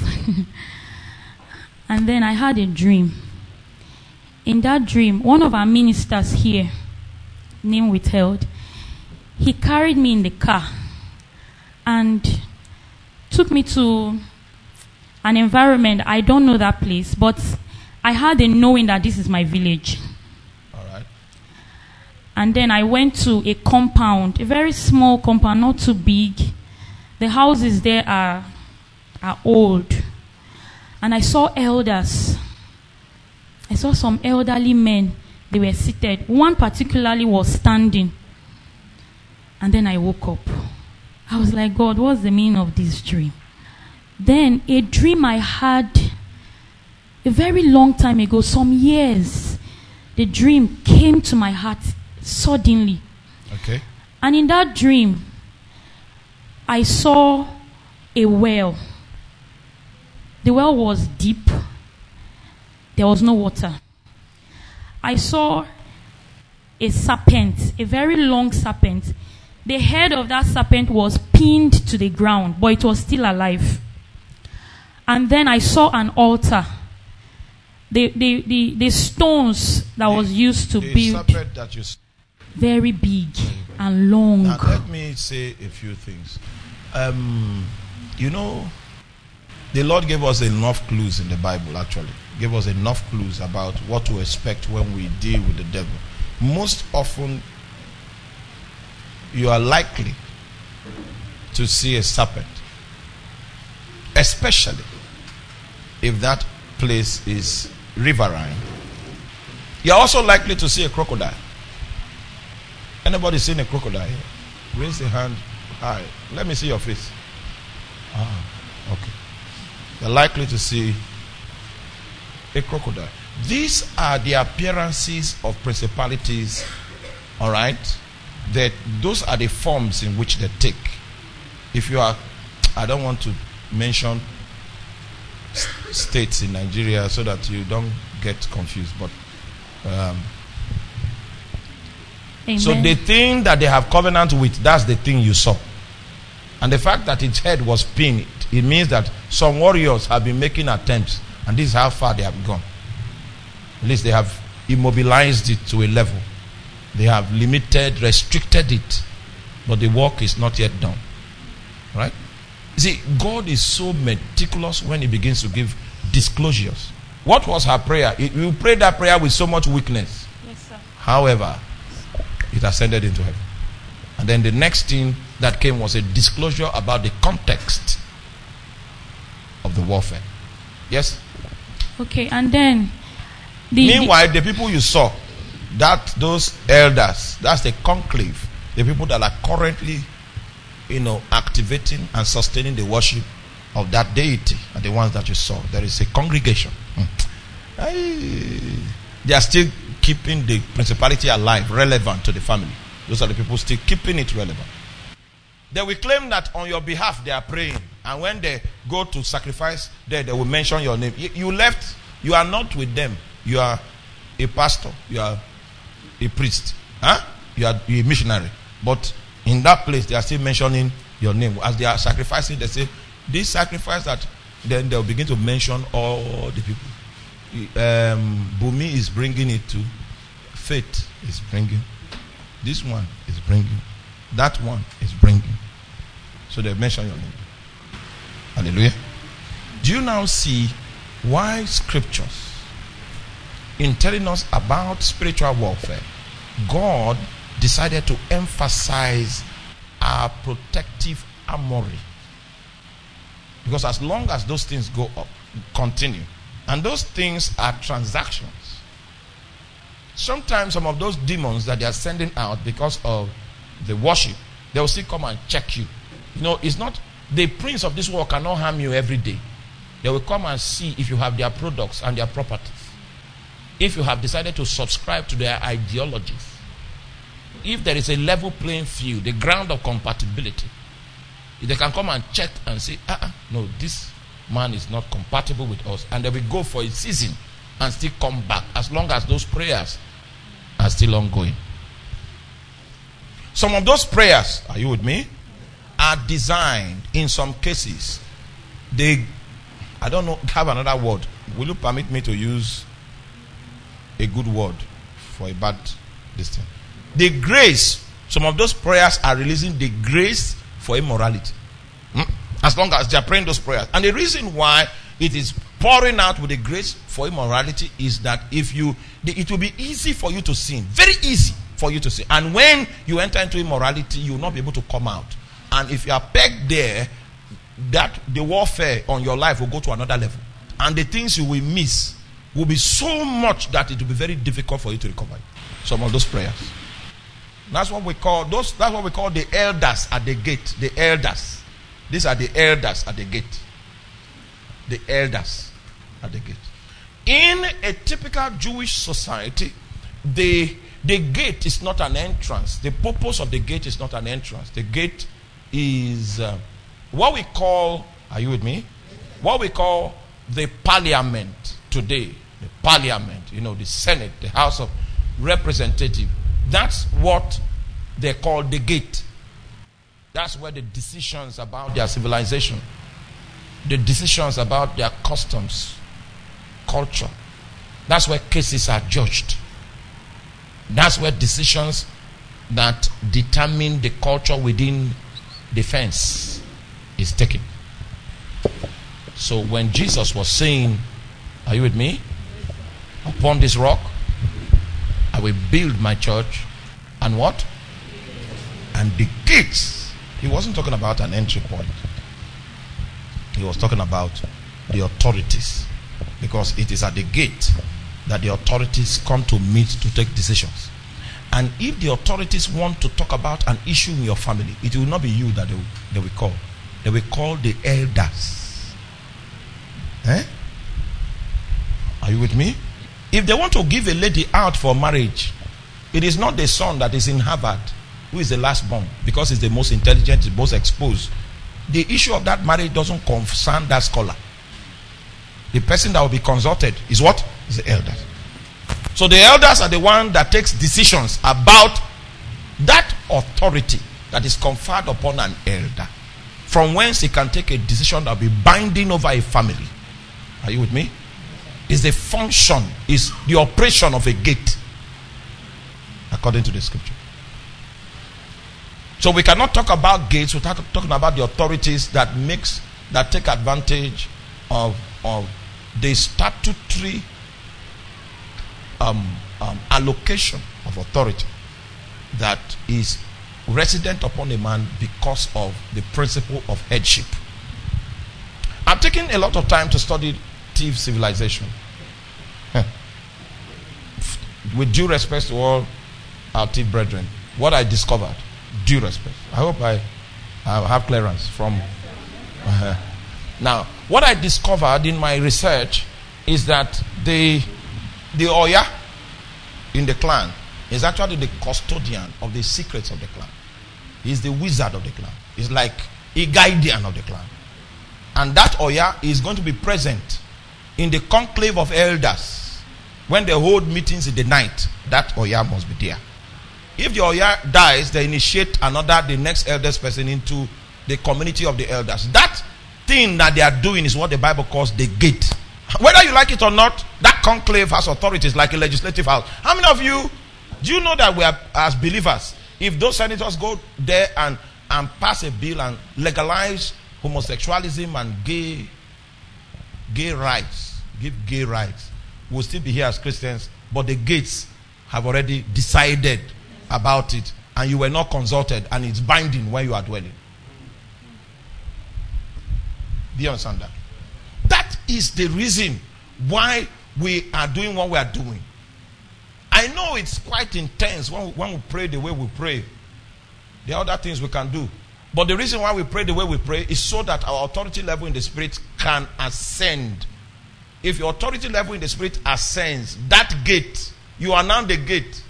And then I had a dream. In that dream, one of our ministers here, name withheld, he carried me in the car and took me to an environment. I don't know that place, but I had a knowing that this is my village. All right. And then I went to a compound, a very small compound, not too big. The houses there are old. And I saw elders. I saw some elderly men. They were seated. One particularly was standing. And then I woke up. I was like, God, what's the meaning of this dream? Then a dream I had a very long time ago, some years, the dream came to my heart suddenly. Okay. And in that dream, I saw a well. The well was deep. There was no water. I saw a serpent, a very long serpent. The head of that serpent was pinned to the ground, but it was still alive. And then I saw an altar. The stones that was used to build, serpent that you very big and long. Now let me say a few things. You know, the Lord gave us enough clues in the Bible, actually. Gave us enough clues about what to expect when we deal with the devil. Most often, you are likely to see a serpent, especially if that place is riverine. You are also likely to see a crocodile. Anybody seen a crocodile here? Raise your hand high. Let me see your face. Okay. You're likely to see a crocodile. These are the appearances of principalities. All right? That those are the forms in which they take. If you are, I don't want to mention states in Nigeria so that you don't get confused, but so the thing that they have covenant with, that's the thing you saw. And the fact that its head was pinned, it means that some warriors have been making attempts, and this is how far they have gone. At least they have immobilized it to a level. They have limited, restricted it, but the work is not yet done. Right? You see, God is so meticulous when He begins to give disclosures. What was her prayer? You prayed that prayer with so much weakness. Yes, sir. However, it ascended into heaven. And then the next thing that came was a disclosure about the context of the warfare. Yes? Okay, and then meanwhile, the people you saw, those elders, that's the conclave, the people that are currently, activating and sustaining the worship of that deity, are the ones that you saw. There is a congregation. They are still keeping the principality alive, relevant to the family. Those are the people still keeping it relevant. They will claim that on your behalf they are praying, and when they go to sacrifice, they will mention your name. You left, you are not with them. You are a pastor, you are a priest, you are a missionary. But in that place, they are still mentioning your name. As they are sacrificing, they say, this sacrifice that, then they'll begin to mention all the people. Bumi is bringing it to, Faith is bringing, this one is bringing, that one is bringing. So they mention your name. Hallelujah. Do you now see why scriptures, in telling us about spiritual warfare, God decided to emphasize our protective armory? Because as long as those things go up, continue, and those things are transactions, sometimes some of those demons that they are sending out because of the worship, they will still come and check you. It's not, the prince of this world cannot harm you every day. They will come and see if you have their products and their properties. If you have decided to subscribe to their ideologies. If there is a level playing field, the ground of compatibility, they can come and check and say, no, this man is not compatible with us. And they will go for a season and still come back, as long as those prayers are still ongoing. Some of those prayers, are you with me, are designed, in some cases, I don't know, have another word. Will you permit me to use a good word for a bad this thing? The grace Some of those prayers are releasing the grace for immorality. As long as they are praying those prayers. And the reason why it is pouring out with the grace for immorality is that it will be easy for you to sin. Very easy for you to sin. And when you enter into immorality, you will not be able to come out. And if you are pegged there, that the warfare on your life will go to another level. And the things you will miss will be so much that it will be very difficult for you to recover. Some of those prayers. That's what we call the elders at the gate. The elders. These are the elders at the gate. The elders at the gate. In a typical Jewish society, the gate is not an entrance. The purpose of the gate is not an entrance. The gate is what we call, are you with me? What we call the parliament today. The parliament, the Senate, the House of Representatives. That's what they call the gate. That's where the decisions about their civilization, the decisions about their customs, culture, that's where cases are judged. That's where decisions that determine the culture within the fence is taken. So when Jesus was saying, are you with me? Upon this rock, I will build my church. And what? And the gates. He wasn't talking about an entry point. He was talking about the authorities. Because it is at the gate that the authorities come to meet to take decisions. And if the authorities want to talk about an issue in your family, it will not be you that they will call. They will call the elders. Are you with me? If they want to give a lady out for marriage, it is not the son that is in Harvard who is the last born, because he's the most intelligent, the most exposed. The issue of that marriage doesn't concern that scholar. The person that will be consulted is what? Is the elders. So the elders are the one that takes decisions about that authority that is conferred upon an elder, from whence he can take a decision that will be binding over a family. Are you with me? Is the function, is the operation of a gate, according to the scripture. So we cannot talk about gates without talking about the authorities that take advantage of the statutory allocation of authority that is resident upon a man because of the principle of headship. I'm taking a lot of time to study thief civilization. With due respect to all our thief brethren, what I discovered, due respect, I hope I have clearance from now, what I discovered in my research is that the Oya in the clan is actually the custodian of the secrets of the clan. He's the wizard of the clan. He's like a guardian of the clan. And that Oya is going to be present in the conclave of elders. When they hold meetings in the night, that Oya must be there. If the Oya dies, they initiate the next eldest person into the community of the elders. That thing that they are doing is what the Bible calls the gate. Whether you like it or not, that conclave has authorities like a legislative house. How many of you, do you know that we are, as believers, if those senators go there and pass a bill and legalize homosexualism and gay rights, give gay rights, we'll still be here as Christians, but the gates have already decided about it, and you were not consulted, and it's binding where you are dwelling. Do you understand that? That is the reason why we are doing what we are doing. I know it's quite intense when we pray the way we pray. There are other things we can do. But the reason why we pray the way we pray is so that our authority level in the spirit can ascend. If your authority level in the spirit ascends, that gate, you are now the gate.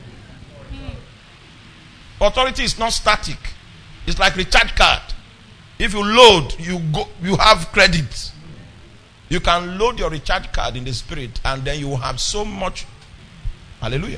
Authority is not static. It's like recharge card. If you load, you have credit. You can load your recharge card in the spirit, and then you will have so much. Hallelujah.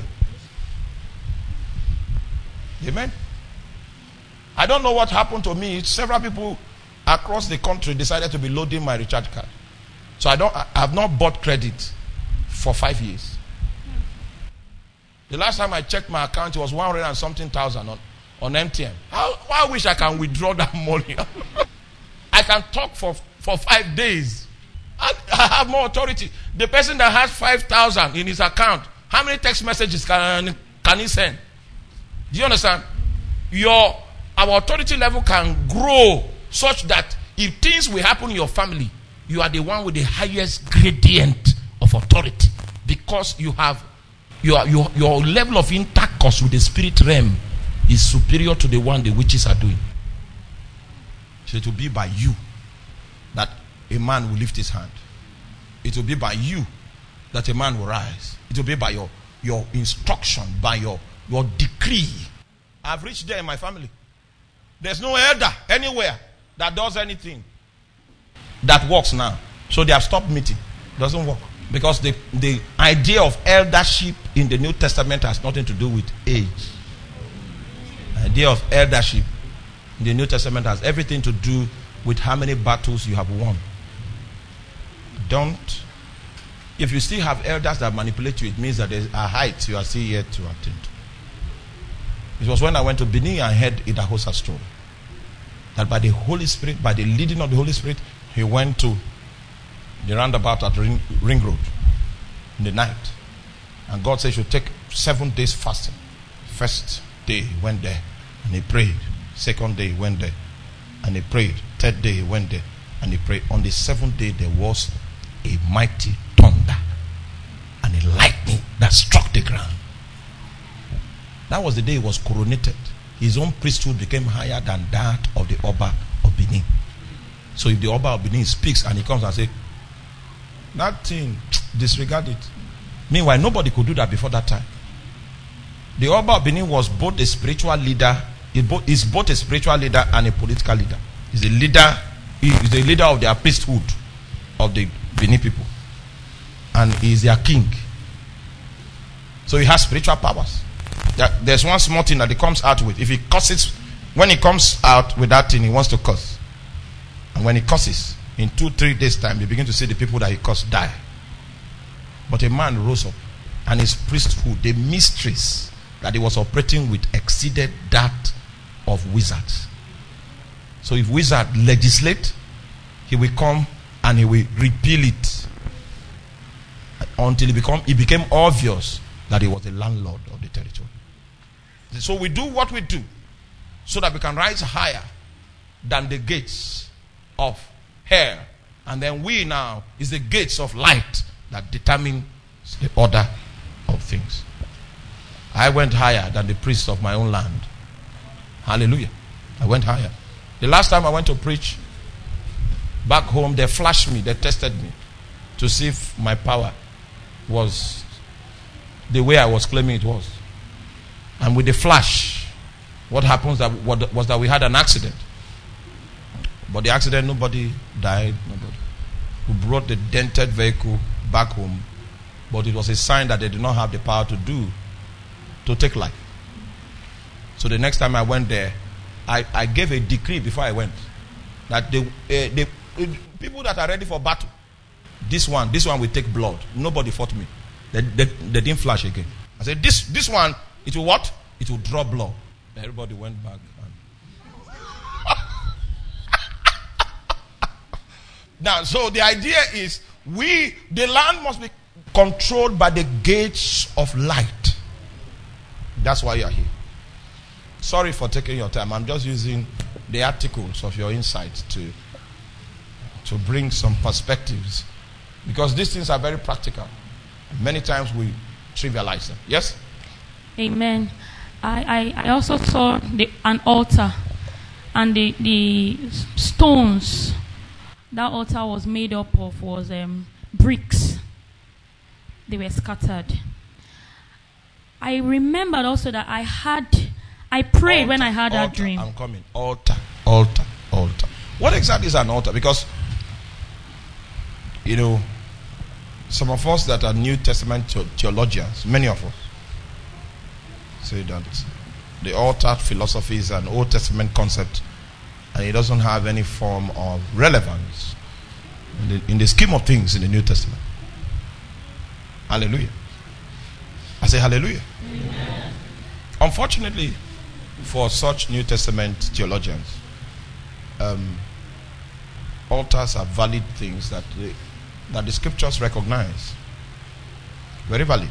Amen. I don't know what happened to me. Several people across the country decided to be loading my recharge card. So I have not bought credit for 5 years. The last time I checked my account, it was 100 and something thousand on MTN. I wish I can withdraw that money. I can talk for 5 days. I have more authority. The person that has 5,000 in his account, how many text messages can he send? Do you understand? Our authority level can grow such that if things will happen in your family, you are the one with the highest gradient of authority, because you have your level of intercourse with the spirit realm is superior to the one the witches are doing. So it will be by you that a man will lift his hand. It will be by you that a man will rise. It will be by your instruction, by your decree. I've reached there in my family. There's no elder anywhere that does anything that works now. So they have stopped meeting. Doesn't work. Because the idea of eldership in the New Testament has nothing to do with age. The idea of eldership in the New Testament has everything to do with how many battles you have won. If you still have elders that manipulate you, it means that there's a height you are still yet to attain to. It was when I went to Benin and heard Idahosa's story. That by the Holy Spirit, by the leading of the Holy Spirit, he went to the roundabout at Ring Road in the night. And God said he should take 7 days fasting. First day he went there and he prayed. Second day he went there and he prayed. Third day he went there and he prayed. On the 7th day there was a mighty thunder and a lightning that struck the ground. That was the day he was coronated. His own priesthood became higher than that of the Oba of Benin. So if the Oba of Benin speaks and he comes and says, that thing, disregard it. Meanwhile, nobody could do that before that time. The Oba of Benin was both a spiritual leader. He's both a spiritual leader and a political leader. He's a leader of their priesthood of the Benin people. And he's their king. So he has spiritual powers. There's one small thing that he comes out with. If he curses, when he comes out with that thing, he wants to curse. And when he curses, in 2-3 days time, you begin to see the people that he cursed die. But a man rose up, and his priesthood, the mysteries that he was operating with, exceeded that of wizards. So if wizard legislate, he will come and he will repeal it until it became obvious that he was the landlord of the territory. So we do what we do so that we can rise higher than the gates of hell. And then we now is the gates of light that determines the order of things. I went higher than the priests of my own land. Hallelujah. I went higher. The last time I went to preach back home, they flashed me, they tested me to see if my power was the way I was claiming it was. And with the flash, what happens was that we had an accident. But the accident, nobody died. Nobody. We brought the dented vehicle back home. But it was a sign that they did not have the power to take life. So the next time I went there, I gave a decree before I went. That the people that are ready for battle, this one will take blood. Nobody fought me. They didn't flash again. I said, this one, it will what? It will draw blood. Everybody went back. Now, so the idea is the land must be controlled by the gates of light. That's why you are here. Sorry for taking your time. I'm just using the articles of your insights to bring some perspectives. Because these things are very practical. Many times we trivialize them. Yes? Amen. I also saw an altar and the stones that altar was made up of was bricks. They were scattered. I remembered also that I prayed altar, when I had that dream. I'm coming. Altar. What exactly is an altar? Because, some of us that are New Testament theologians, many of us, say that the altar philosophy is an Old Testament concept and it doesn't have any form of relevance in the scheme of things in the New Testament. Hallelujah. I say hallelujah. Amen. Unfortunately, for such New Testament theologians, altars are valid things that the scriptures recognize. Very valid.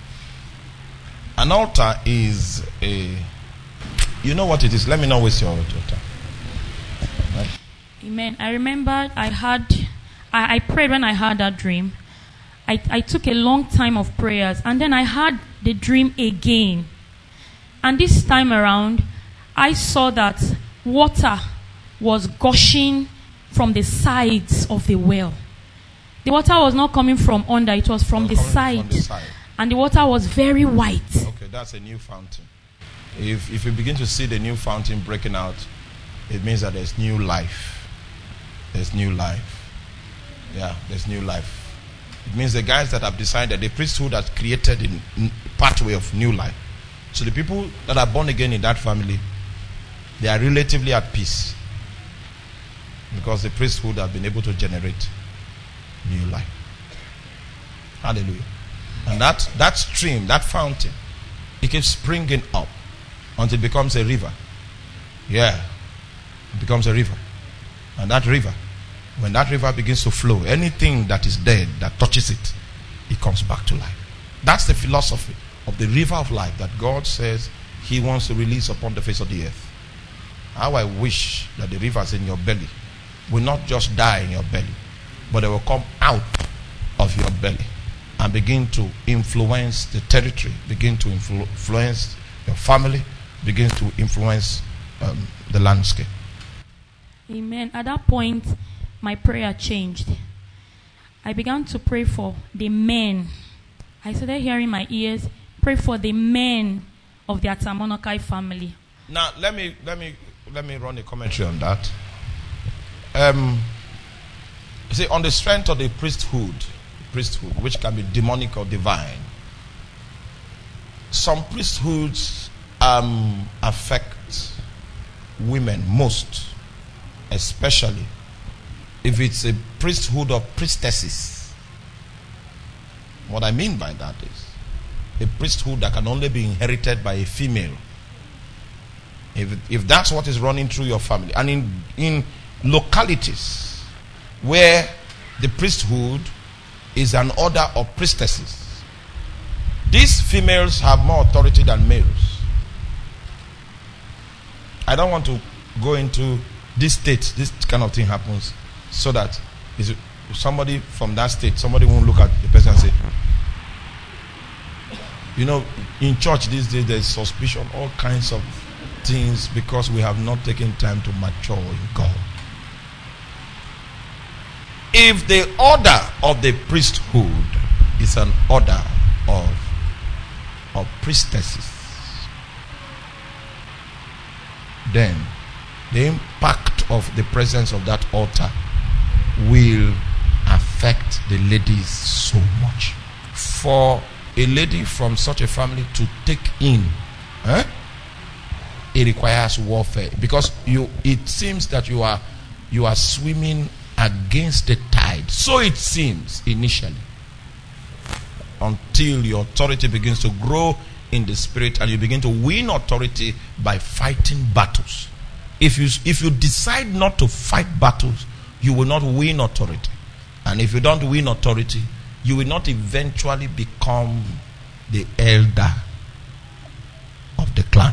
An altar is you know what it is. Let me not waste your time. Right? Amen. I remember I prayed when I had that dream. I took a long time of prayers, and then I had the dream again. And this time around, I saw that water was gushing from the sides of the well. The water was not coming from under, it was from the side. And the water was very white. Okay, that's a new fountain. If you begin to see the new fountain breaking out, it means that there's new life. There's new life. Yeah, there's new life. It means the guys that have decided, the priesthood has created a pathway of new life. So the people that are born again in that family, they are relatively at peace. Because the priesthood have been able to generate new life. Hallelujah. And that stream, that fountain, it keeps springing up until it becomes a river. Yeah. It becomes a river. And that river, when that river begins to flow, anything that is dead that touches it, it comes back to life. That's the philosophy of the river of life that God says He wants to release upon the face of the earth. How I wish that the rivers in your belly will not just die in your belly, but they will come out of your belly and begin to influence the territory, begin to influence your family, begin to influence the landscape. Amen. At that point, my prayer changed. I began to pray for the men. I started hearing in my ears, pray for the men of the Atamonokai family. Now, let me run a commentary on that. See, on the strength of the priesthood, which can be demonic or divine, some priesthoods affect women most, especially if it's a priesthood of priestesses. What I mean by that is a priesthood that can only be inherited by a female. If that's what is running through your family, and in localities where the priesthood is an order of priestesses, these females have more authority than males. I don't want to go into this state, this kind of thing happens, so that if somebody from that state, somebody won't look at the person and say, you know, in church these days there's suspicion, all kinds of things, because we have not taken time to mature in God. If the order of the priesthood is an order of priestesses, then the impact of the presence of that altar will affect the ladies so much. For a lady from such a family to take in, it requires warfare, because it seems that you are swimming against the tide. So it seems initially, until your authority begins to grow in the spirit and you begin to win authority by fighting battles. If you decide not to fight battles, you will not win authority. And if you don't win authority, you will not eventually become the elder of the clan.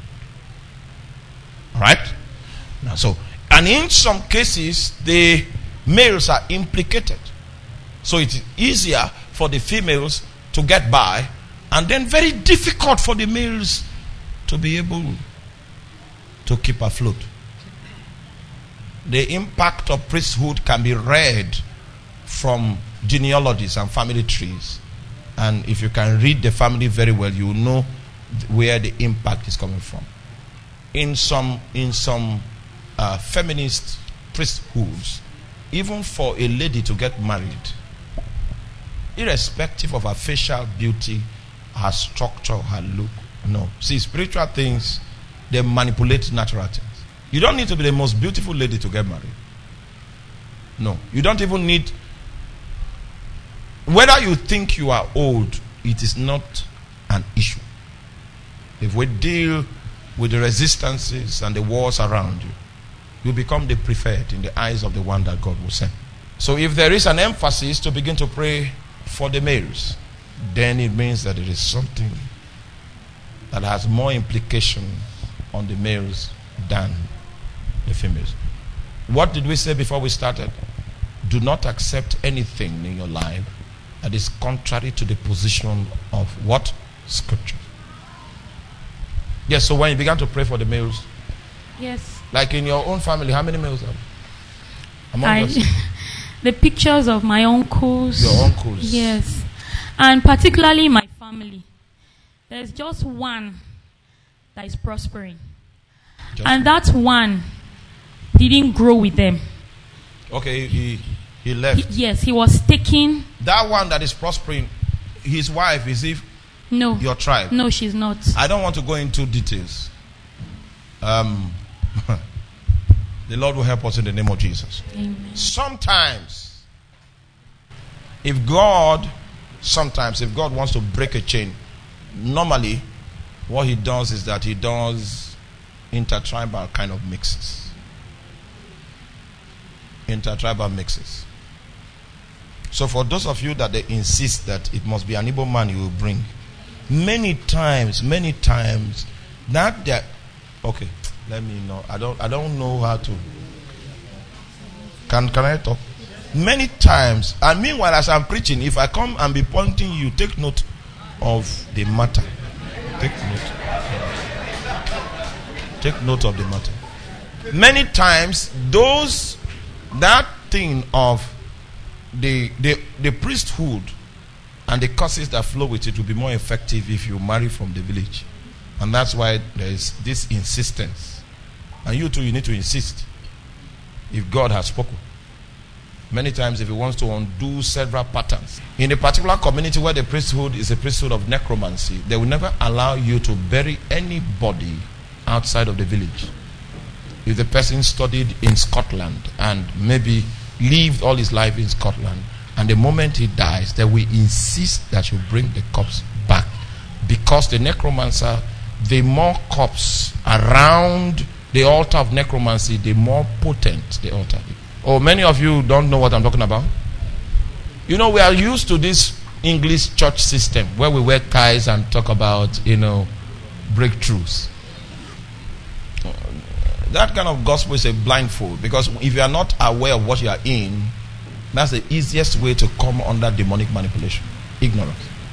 Alright? Now, and in some cases, the males are implicated. So it's easier for the females to get by, and then very difficult for the males to be able to keep afloat. The impact of priesthood can be read from genealogies and family trees. And if you can read the family very well, you will know where the impact is coming from. In some feminist priesthoods, even for a lady to get married, irrespective of her facial beauty, her structure, her look, no. See, spiritual things, they manipulate natural things. You don't need to be the most beautiful lady to get married. No. You don't even need... Whether you think you are old, it is not an issue. If we deal with the resistances and the wars around you, you become the preferred in the eyes of the one that God will send. So if there is an emphasis to begin to pray for the males, then it means that it is something that has more implication on the males than the females. What did we say before we started? Do not accept anything in your life that is contrary to the position of what? Scripture. Yes, so when you began to pray for the males, Yes. like in your own family, how many males are among us? The pictures of my uncles. Your uncles. Yes. And particularly my family. There's just one that is prospering. And that one didn't grow with them. Okay, he left. Yes, he was taking. That one that is prospering, his wife, is if No. your tribe? No, she's not. I don't want to go into details. The Lord will help us in the name of Jesus. Amen. Sometimes, if God wants to break a chain, normally what he does is that he does intertribal kind of mixes. Intertribal mixes. So for those of you that they insist that it must be an Igbo man you will bring, many times that they, okay, let me know. I don't know how to. Can I talk? Many times, and meanwhile as I'm preaching, if I come and be pointing you, take note of the matter. Take note of the matter. Many times, that thing of the priesthood and the curses that flow with it will be more effective if you marry from the village. And that's why there is this insistence. And you too, you need to insist if God has spoken. Many times if he wants to undo several patterns. In a particular community where the priesthood is a priesthood of necromancy, they will never allow you to bury anybody outside of the village. If the person studied in Scotland and maybe lived all his life in Scotland, and the moment he dies, they will insist that you bring the corpse back. Because the necromancer, the more corpse around the altar of necromancy, the more potent the altar is. Oh, many of you don't know what I'm talking about. You know, we are used to this English church system where we wear ties and talk about, breakthroughs. That kind of gospel is a blindfold, because if you are not aware of what you are in, that's the easiest way to come under demonic manipulation. Ignorance.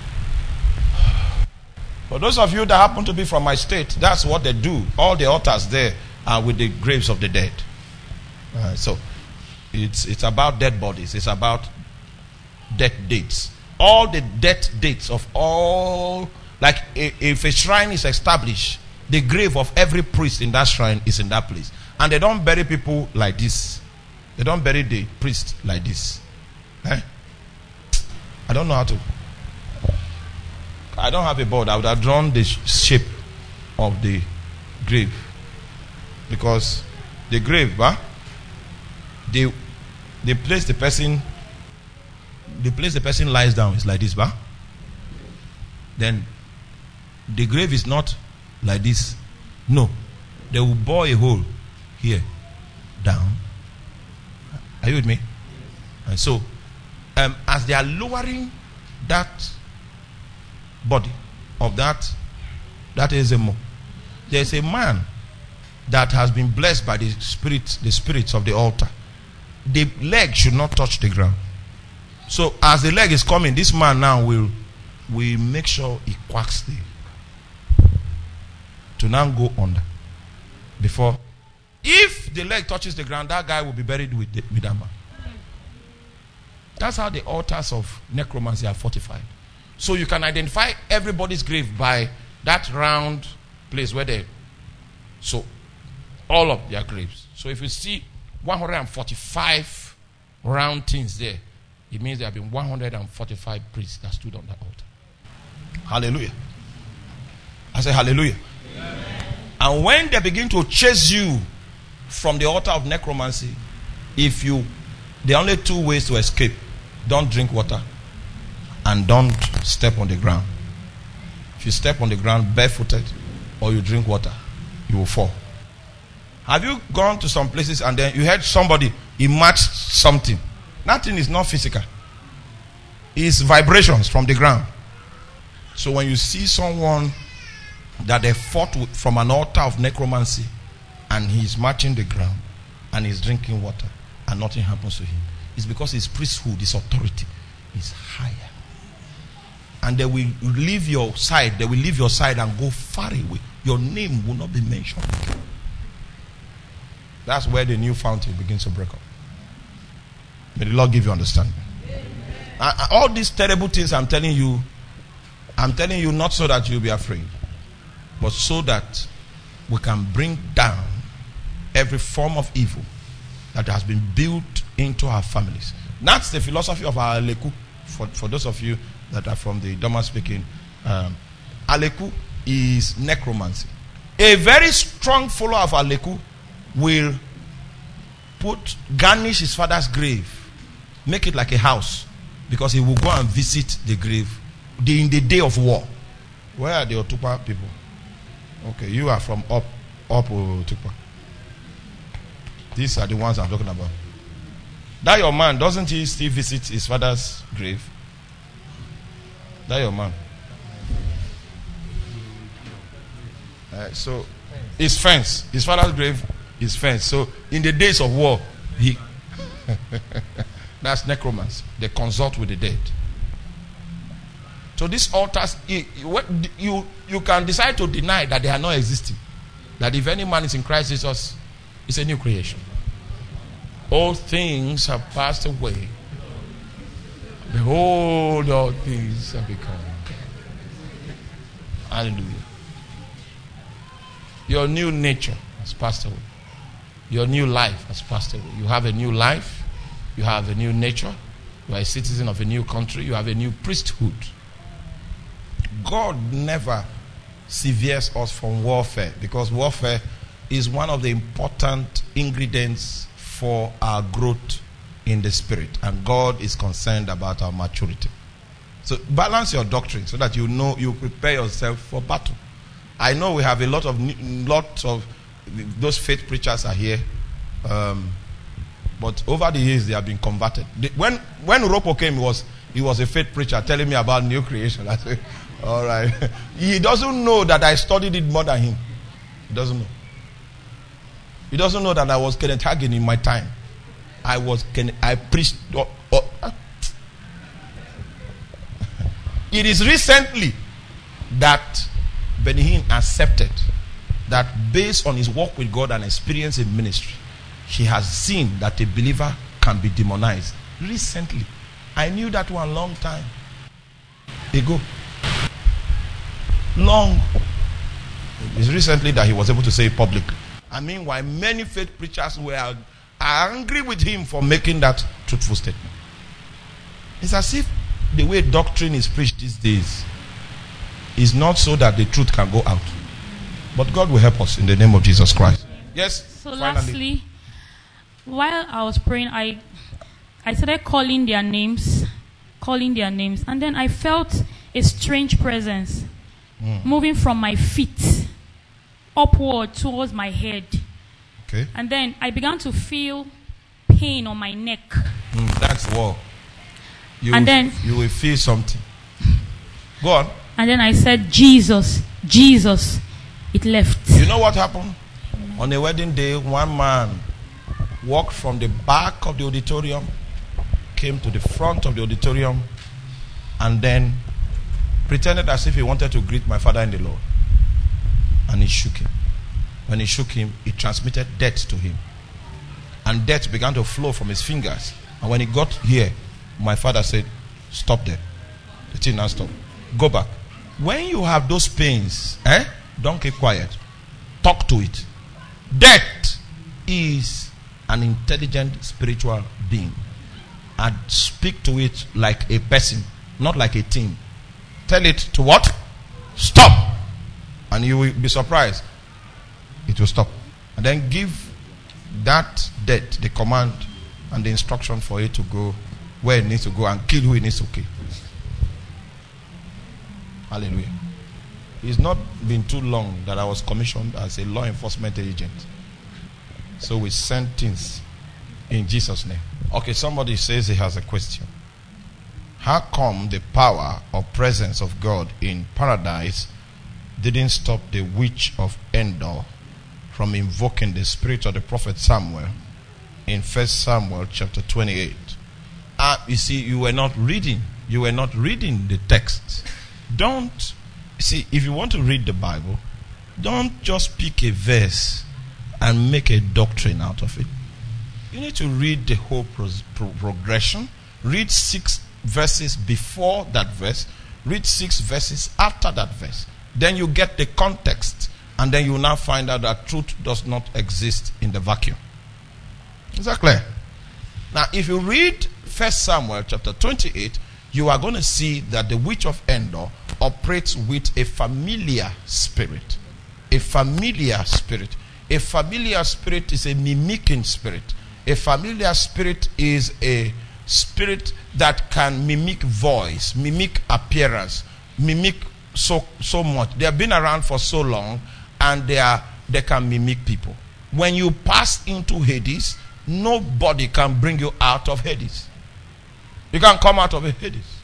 For those of you that happen to be from my state, that's what they do. All the altars there are with the graves of the dead. So it's about dead bodies. It's about death dates. All the death dates of all, like if a shrine is established, the grave of every priest in that shrine is in that place. And they don't bury people like this. They don't bury the priest like this. I don't know how to. I don't have a board. I would have drawn the shape of the grave. Because the grave, the place the person lies down is like this, Then the grave is not like this. No. They will bore a hole here, down. Are you with me? And so, as they are lowering that body of that Ezemo, there is a man that has been blessed by the spirits of the altar. The leg should not touch the ground. So as the leg is coming, this man now will make sure he quacks to now go under. Before, if the leg touches the ground, that guy will be buried with that man. That's how the altars of necromancy are fortified. So you can identify everybody's grave by that round place where they. So all of their graves. So if you see 145 round things there, it means there have been 145 priests that stood on that altar. Hallelujah. I say hallelujah. Amen. And when they begin to chase you from the altar of necromancy, there are only two ways to escape. Don't drink water and don't step on the ground. If you step on the ground barefooted or you drink water, you will fall. Have you gone to some places and then you heard somebody, he matched something? Nothing is not physical. It's vibrations from the ground. So when you see someone that they fought with from an altar of necromancy and he's matching the ground and he's drinking water and nothing happens to him, it's because his priesthood, his authority is higher. And they will leave your side, and go far away. Your name will not be mentioned. That's where the new fountain begins to break up. May the Lord give you understanding. All these terrible things I'm telling you not so that you'll be afraid, but so that we can bring down every form of evil that has been built into our families. That's the philosophy of our Aleku. For those of you that are from the Doma speaking, Aleku is necromancy. A very strong follower of Aleku will garnish his father's grave, make it like a house, because he will go and visit the grave in the day of war. Where are the Otukpa people? Okay, you are from up Otukpa. These are the ones I'm talking about. That your man, doesn't he still visit his father's grave? That your man. So his fence, his father's grave is fenced. So in the days of war, that's necromancy. They consult with the dead. So these altars, you can decide to deny that they are not existing. That if any man is in Christ Jesus, it's a new creation. All things have passed away. Behold, all things have become. Hallelujah. Your new nature has passed away. Your new life has passed away. You have a new life. You have a new nature. You are a citizen of a new country. You have a new priesthood. God never severes us from warfare, because warfare is one of the important ingredients for our growth in the spirit, and God is concerned about our maturity. So balance your doctrine so that you prepare yourself for battle. I know we have lots of those faith preachers are here, but over the years they have been converted. When Uropo came, he was a faith preacher telling me about new creation. I said, all right. He doesn't know that I studied it more than him. He doesn't know. He doesn't know that I was Kenneth Hagin in my time. I preached. It is recently that Benny Hinn accepted that based on his work with God and experience in ministry, he has seen that a believer can be demonized. Recently. I knew that one long time ago. Long. It's recently that he was able to say it publicly. I mean, why many faith preachers are angry with him for making that truthful statement. It's as if the way doctrine is preached these days is not so that the truth can go out. But God will help us in the name of Jesus Christ. Yes. So finally, lastly, while I was praying, I started calling their names, and then I felt a strange presence moving from my feet upward towards my head. Okay. And then I began to feel pain on my neck. That's war. You will feel something. Go on. And then I said, Jesus, Jesus. It left. You know what happened? On a wedding day, one man walked from the back of the auditorium, came to the front of the auditorium, and then pretended as if he wanted to greet my father in the Lord. And he shook him. When he shook him, it transmitted death to him. And death began to flow from his fingers. And when he got here, my father said, stop there. The thing now stopped. Go back. When you have those pains, don't keep quiet. Talk to it. Death is an intelligent spiritual being. And speak to it like a person, not like a team. Tell it to what? Stop. And you will be surprised. It will stop. And then give that death the command and the instruction for it to go where it needs to go and kill who it needs to kill. Hallelujah. It's not been too long that I was commissioned as a law enforcement agent. So we send things in Jesus' name. Okay, somebody says he has a question. How come the power or presence of God in paradise didn't stop the witch of Endor from invoking the spirit of the prophet Samuel in 1 Samuel chapter 28? You see, you were not reading the text. Don't see, if you want to read the Bible, don't just pick a verse and make a doctrine out of it. You need to read the whole progression. Read 6 verses before that verse. Read 6 verses after that verse. Then you get the context, and then you will now find out that truth does not exist in the vacuum. Is that clear? Now, if you read 1 Samuel chapter 28, you are going to see that the witch of Endor operates with a familiar spirit. A familiar spirit. A familiar spirit is a mimicking spirit. A familiar spirit is a spirit that can mimic voice, mimic appearance, mimic so much. They have been around for so long, and they can mimic people. When you pass into Hades, nobody can bring you out of Hades. You can't come out of Hades.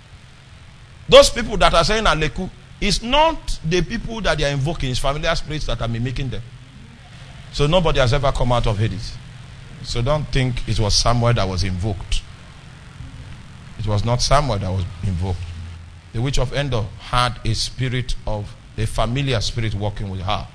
Those people that are saying Aleku, it's not the people that they are invoking, it's familiar spirits that are mimicking them. So nobody has ever come out of Hades. So don't think it was Samuel that was invoked. It was not Samuel that was invoked. The witch of Endor had a familiar spirit working with her.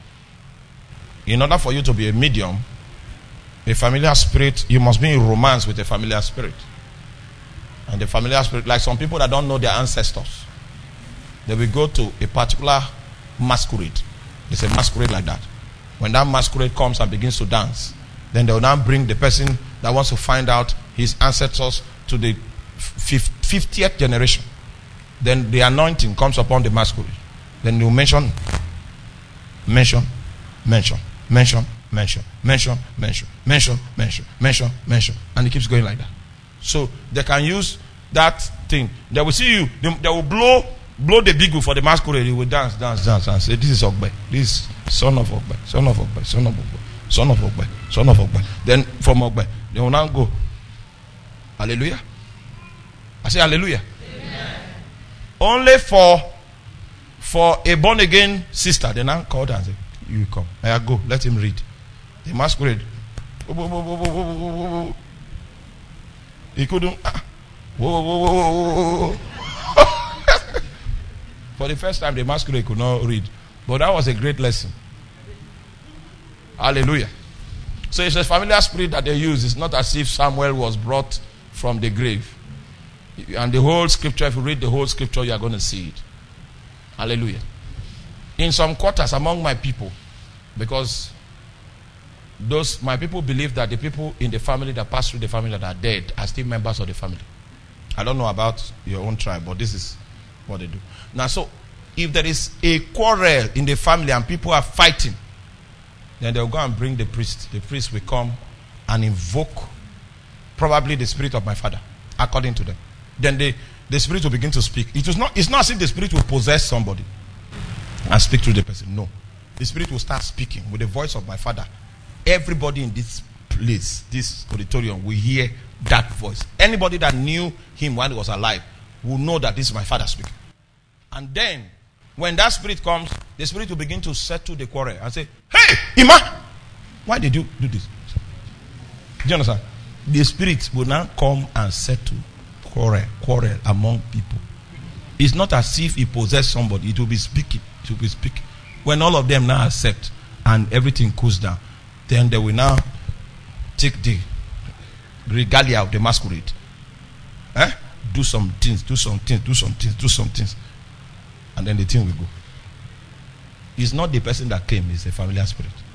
In order for you to be a medium, a familiar spirit, you must be in romance with a familiar spirit. And the familiar spirit, like some people that don't know their ancestors, they will go to a particular masquerade. It's a masquerade like that. When that masquerade comes and begins to dance, then they will now bring the person that wants to find out his ancestors to the 50th generation. Then the anointing comes upon the masquerade. Then you mention, and it keeps going like that. So they can use that thing. They will see you. They will blow the bigu for the masquerade. You will dance. Say, this is Ogbe. This is son of Ogbe. Then from Ogbe, they will now go. Hallelujah. I say hallelujah. Amen. Only for a born again sister, they now called and say, you come. I go. Let him read. The masquerade. He couldn't. For the first time, the masquerade could not read. But that was a great lesson. Hallelujah. So it's a familiar spirit that they use. It's not as if Samuel was brought from the grave. And the whole scripture, if you read the whole scripture, you are going to see it. Hallelujah. In some quarters among my people, because my people believe that the people in the family that pass through the family that are dead are still members of the family. I don't know about your own tribe, but this is what they do. Now, so if there is a quarrel in the family and people are fighting, then they'll go and bring the priest. The priest will come and invoke probably the spirit of my father, according to them. Then the spirit will begin to speak. It's not as if the spirit will possess somebody and speak to the person. No. The spirit will start speaking with the voice of my father. Everybody in this place, this auditorium, will hear that voice. Anybody that knew him when he was alive will know that this is my father speaking. And then, when that spirit comes, the spirit will begin to settle the quarrel and say, hey, Ima, why did you do this? Do you understand? The spirit will now come and settle quarrel among people. It's not as if he possessed somebody. It will be speaking. When all of them now accept and everything cools down, then they will now take the regalia of the masquerade. Do some things. And then the thing will go. It's not the person that came, it's a familiar spirit.